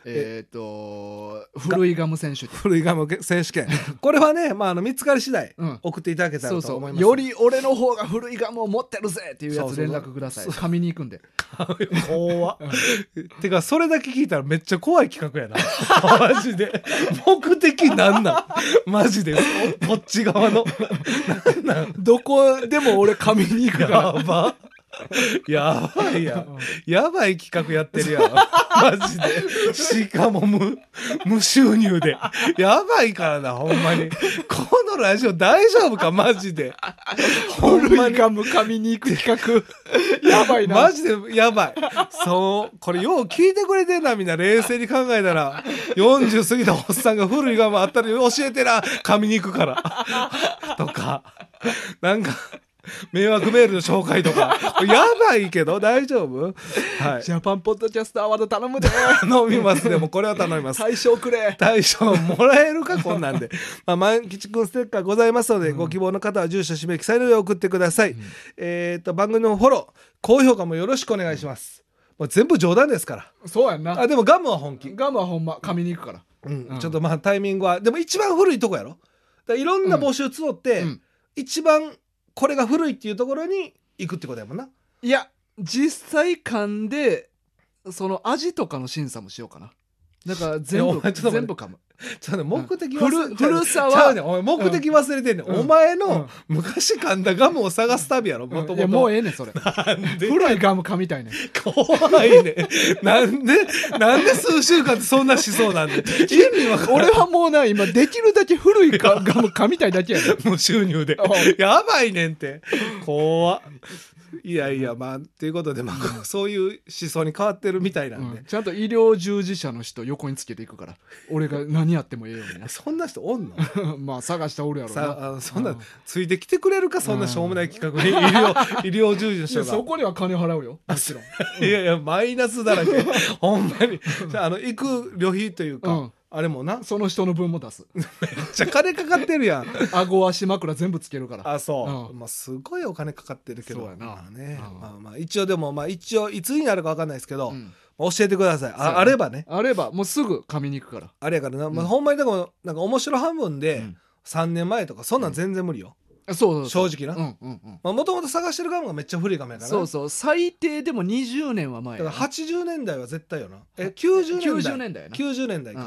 Speaker 3: 古いガム選手
Speaker 2: 権これはね、見つかり次第送っていただけたらと思います。
Speaker 3: より俺の方が古いガムを持ってるぜっていうやつ連絡ください。紙に行くんで
Speaker 2: 怖ってかそれだけ聞いたらめっちゃ怖い企画やなマジで目的なんマジでこっち側の
Speaker 3: どこでも俺紙に行くから
Speaker 2: やばい企画やってるやんマジで。しかも無収入でやばいからなほんまに。このラジオ大丈夫かマジで。
Speaker 3: 古いガム紙に行く企画やばいな
Speaker 2: マジでやばい。これよう聞いてくれてんなみんな。冷静に考えたら40過ぎたおっさんが古いガムあったら教えてな紙に行くからとかなんか迷惑メールの紹介とかやばいけど大丈夫？
Speaker 3: はい。ジャパンポッドキャストアワード頼むで。
Speaker 2: 頼みます。でもこれは頼みます。
Speaker 3: 大賞くれ。
Speaker 2: 大賞もらえるかこんなんで。万吉くんステッカーございますので、ご希望の方は住所氏名記載の上送ってください。番組のフォロー高評価もよろしくお願いします。全部冗談ですから。
Speaker 3: そうやんな。
Speaker 2: でもガムは本気。
Speaker 3: ガムはほんま紙に行くから。
Speaker 2: ちょっとタイミングはでも一番古いとこやろ。いろんな募集募って、一番これが古いっていうところに行くってことやもんな。
Speaker 3: いや実際噛んでその味とかの審査もしようかな。だから全部噛む。
Speaker 2: 目的
Speaker 3: 古さは
Speaker 2: お前目的忘れてんねん。お前の昔噛んだガムを探す旅やろ。も
Speaker 3: うええねんそれ。古いガム噛みたいねん。
Speaker 2: 怖いね。なんで数週間でそんなしそうなんで。
Speaker 3: 俺はもうな今できるだけ古いガム噛みたいだけやねん。
Speaker 2: 無収入でやばいねんって。怖っ。いやということでそういう思想に変わってるみたいなんで、
Speaker 3: ちゃんと医療従事者の人横につけていくから俺が何やってもええようにな。
Speaker 2: そんな人おんの
Speaker 3: 探したらおるやろな。
Speaker 2: そんなついてきてくれるかそんなしょうもない企画に医療従事の人が。
Speaker 3: そこには金払うよもちろん。
Speaker 2: いやマイナスだらけほんまに。行く旅費というか、あれもな
Speaker 3: その人の分も出す。
Speaker 2: めっちゃ金かかってるやん。
Speaker 3: 顎足枕全部つけるから。
Speaker 2: そう、すごいお金かかってるけど。
Speaker 3: そうやな。
Speaker 2: 一応でもいつになるか分かんないですけど、教えてください。あればね。
Speaker 3: あればもうすぐ紙に行くから。
Speaker 2: あれやからな、ほんまにでもなんか面白半分で3年前とかそんなん全然無理よ。
Speaker 3: そう
Speaker 2: 正直な。もともと探してるガムがめっちゃ古いガムやから。
Speaker 3: そう最低でも20年は前。
Speaker 2: だから80年代は絶対よな。90年代やな。90年代か。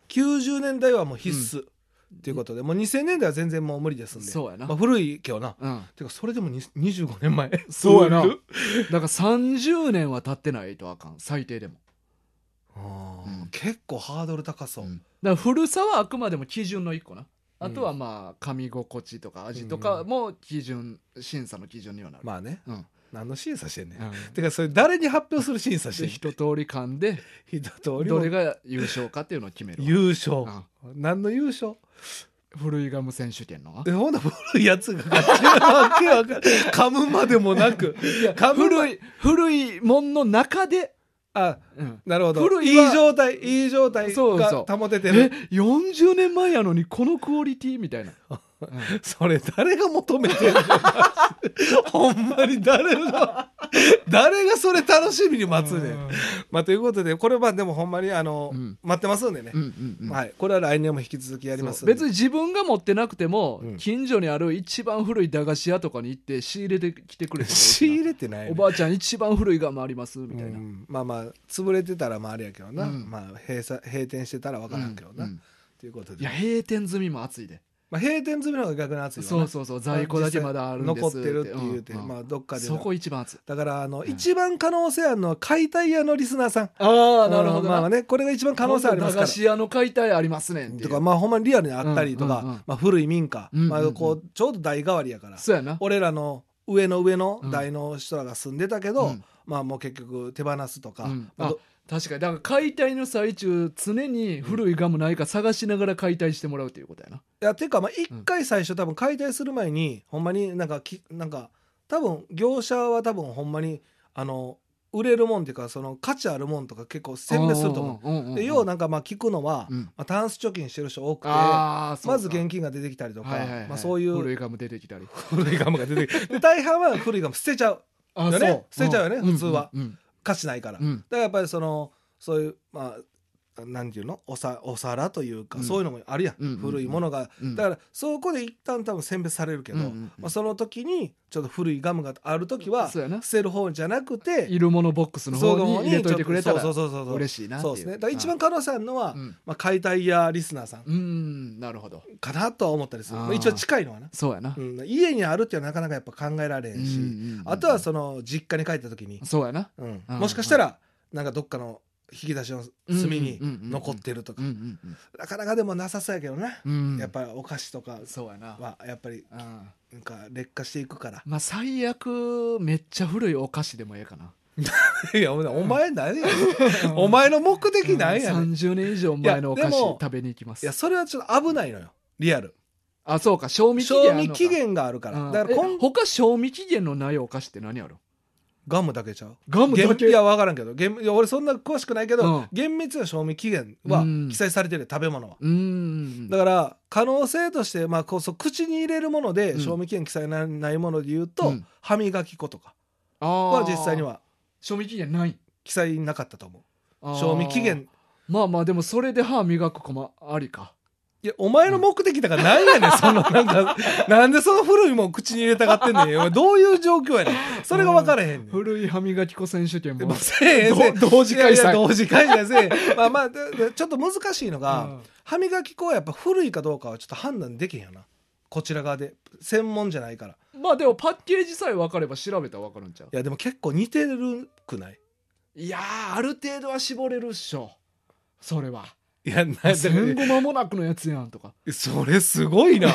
Speaker 2: 90年代はもう必須、っていうことでもう2000年代は全然もう無理ですんで。
Speaker 3: そうやな、
Speaker 2: まあ、古いけどな、てかそれでも25年前
Speaker 3: そうやなだから30年は経ってないとあかん最低でも。
Speaker 2: 結構ハードル高そう、
Speaker 3: だから古さはあくまでも基準の一個な。あとはまあ噛み心地とか味とかも審査の基準にはなる。
Speaker 2: まあね、何の審査してんねん、てかそれ誰に発表する審査してんねん。
Speaker 3: 一通り噛んで
Speaker 2: 一通り
Speaker 3: どれが優勝かっていうのを決める。
Speaker 2: 優勝、何の優勝？
Speaker 3: 古いガム選手権の
Speaker 2: ほんな古いやつが勝ちわけわかん噛むまでもなく
Speaker 3: 古いもんの中で
Speaker 2: なるほど。いい状態が保ててる。
Speaker 3: 40年前やのにこのクオリティみたいな。
Speaker 2: それ誰が求めてるの？ほんまに誰がそれ楽しみに待つねん。まあということでこれはでもほんまに待ってますんでね。はい。これは来年も引き続きやりますんで。
Speaker 3: 別に自分が持ってなくても近所にある一番古い駄菓子屋とかに行って仕入れてきてくれてもいい。
Speaker 2: 仕入れてない。
Speaker 3: おばあちゃん一番古いガムありますみたいな。
Speaker 2: まあまあ潰れてたらまああれやけどな。まあ閉店してたらわからんけどな。ということで。
Speaker 3: いや閉店済みも熱いで。
Speaker 2: まあ、閉店済みの方が逆に熱い
Speaker 3: よな。そう在庫だけまだあるんです
Speaker 2: 残ってるって言うて、まあどっかで
Speaker 3: そこ一番熱い。
Speaker 2: だから一番可能性あるのは解体屋のリスナーさん。
Speaker 3: なるほど。
Speaker 2: まあねこれが一番可能性ありますから。
Speaker 3: 駄菓子屋の解体ありますねん
Speaker 2: とかまあほんまにリアルにあったりとか、まあ古い民家、まあこうちょうど代替わりやから。
Speaker 3: そうやな。
Speaker 2: 俺らの上の代の人らが住んでたけど、まあもう結局手放すとか。
Speaker 3: 確かにだから解体の最中常に古いガムないか探しながら解体してもらうということやな。い
Speaker 2: やていうかまあ一回最初多分解体する前にほんまになんか多分業者は多分ほんまに売れるもんっていうかその価値あるもんとか結構選別すると思う。で要なんかまあ聞くのは、まあ、タンス貯金してる人多くてまず現金が出てきたりとか、まあそういう
Speaker 3: 古いガム出てきたり
Speaker 2: 古いガムが出てきて大半は古いガム捨てちゃうよね。捨てちゃうよね普通は。価値ないから、だからやっぱりそういうまあなんていうのお皿というか、そういうのもあるやん、古いものが、だからそこで一旦多分選別されるけど、まあ、その時にちょっと古いガムがある時は捨てる方じゃなくて
Speaker 3: いるものボックスの方に入れといてくれたら嬉しいなっていう。
Speaker 2: そうですね。だから一番可能性あるのは、まあ、解体屋リスナーさん
Speaker 3: なるほど
Speaker 2: かなとは思ったりする。まあ、一番近いのはな。
Speaker 3: そうやな、
Speaker 2: 家にあるっていうのはなかなかやっぱ考えられんし、あとはその実家に帰った時に
Speaker 3: そうやな、
Speaker 2: もしかしたらなんかどっかの引き出しの隅に残ってるとかなかなかでもなさそうやけどな、やっぱりお菓子とかはやっぱりなんか劣化していくから、
Speaker 3: まあ最悪めっちゃ古いお菓子でもええかな。
Speaker 2: いやお前何やお前の目的何やねん。
Speaker 3: 30年以上前のお菓子食べに行きます。
Speaker 2: いやそれはちょっと危ないのよリアル。
Speaker 3: そうか賞味
Speaker 2: 期限があるから。だから
Speaker 3: 他賞味期限のないお菓子って何ある？
Speaker 2: ガムだけちゃう？
Speaker 3: ガムだけ？
Speaker 2: いや分からんけどいや俺そんな詳しくないけど、厳密な賞味期限は記載されてる、食べ物は。だから可能性として、まあ、口に入れるもので賞味期限記載ないもので言うと、歯磨き粉とかは実際には
Speaker 3: 賞味期限ない、
Speaker 2: 記載なかったと思う。賞味期限
Speaker 3: まあまあでもそれで歯磨く子もありか。
Speaker 2: いやお前の目的だから何やねんそのなんでその古いもん口に入れたがってんねん。どういう状況やねんそれが分からへんねん。
Speaker 3: 古い歯磨き粉選手権も
Speaker 2: 同時開催せまあまあちょっと難しいのが、歯磨き粉はやっぱ古いかどうかはちょっと判断できへんよなこちら側で。専門じゃないから。
Speaker 3: まあでもパッケージさえ分かれば調べたら分かるんちゃう？
Speaker 2: いやでも結構似てるくない？
Speaker 3: いやある程度は絞れるっしょそれは。
Speaker 2: いや
Speaker 3: 戦後間もなくのやつやんとか。
Speaker 2: それすごいな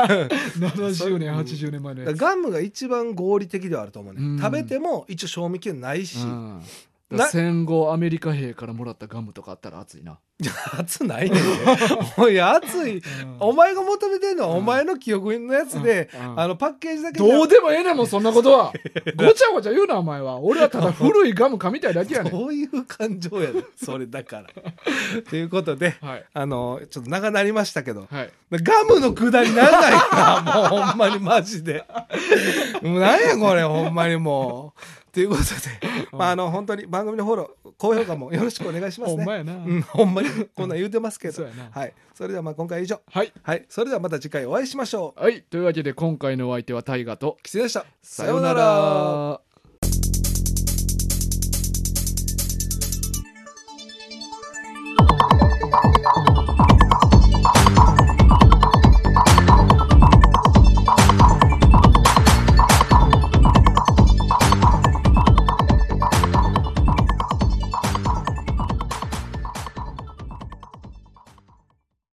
Speaker 3: 70年80年前のやつ。
Speaker 2: ガムが一番合理的ではあると思うね。食べても一応賞味期限ないし、
Speaker 3: 戦後アメリカ兵からもらったガムとかあったら熱いな。
Speaker 2: 熱ないねん。いや熱い、お前が求めてんのはお前の記憶のやつで、パッケージだけ
Speaker 3: どうでもええねんもんそんなことは。ごちゃごちゃ言うなお前は。俺はただ古いガム噛みたいだけやねん。
Speaker 2: どういう感情やねんそれだからということで、ちょっと長なりましたけど、ガムのくだり長いなもうほんまにマジで何やこれほんまにもうということで、まあ本当に番組のフォロー高評価もよろしくお願いしますね。
Speaker 3: ほんまやな、
Speaker 2: ほんまにこんなん言うてますけどはい、それではまあ今回は以上。はい、それではまた次回お会いしましょう。
Speaker 3: はい、というわけで今回のお相手は大河と
Speaker 2: キセでした。
Speaker 3: さようなら。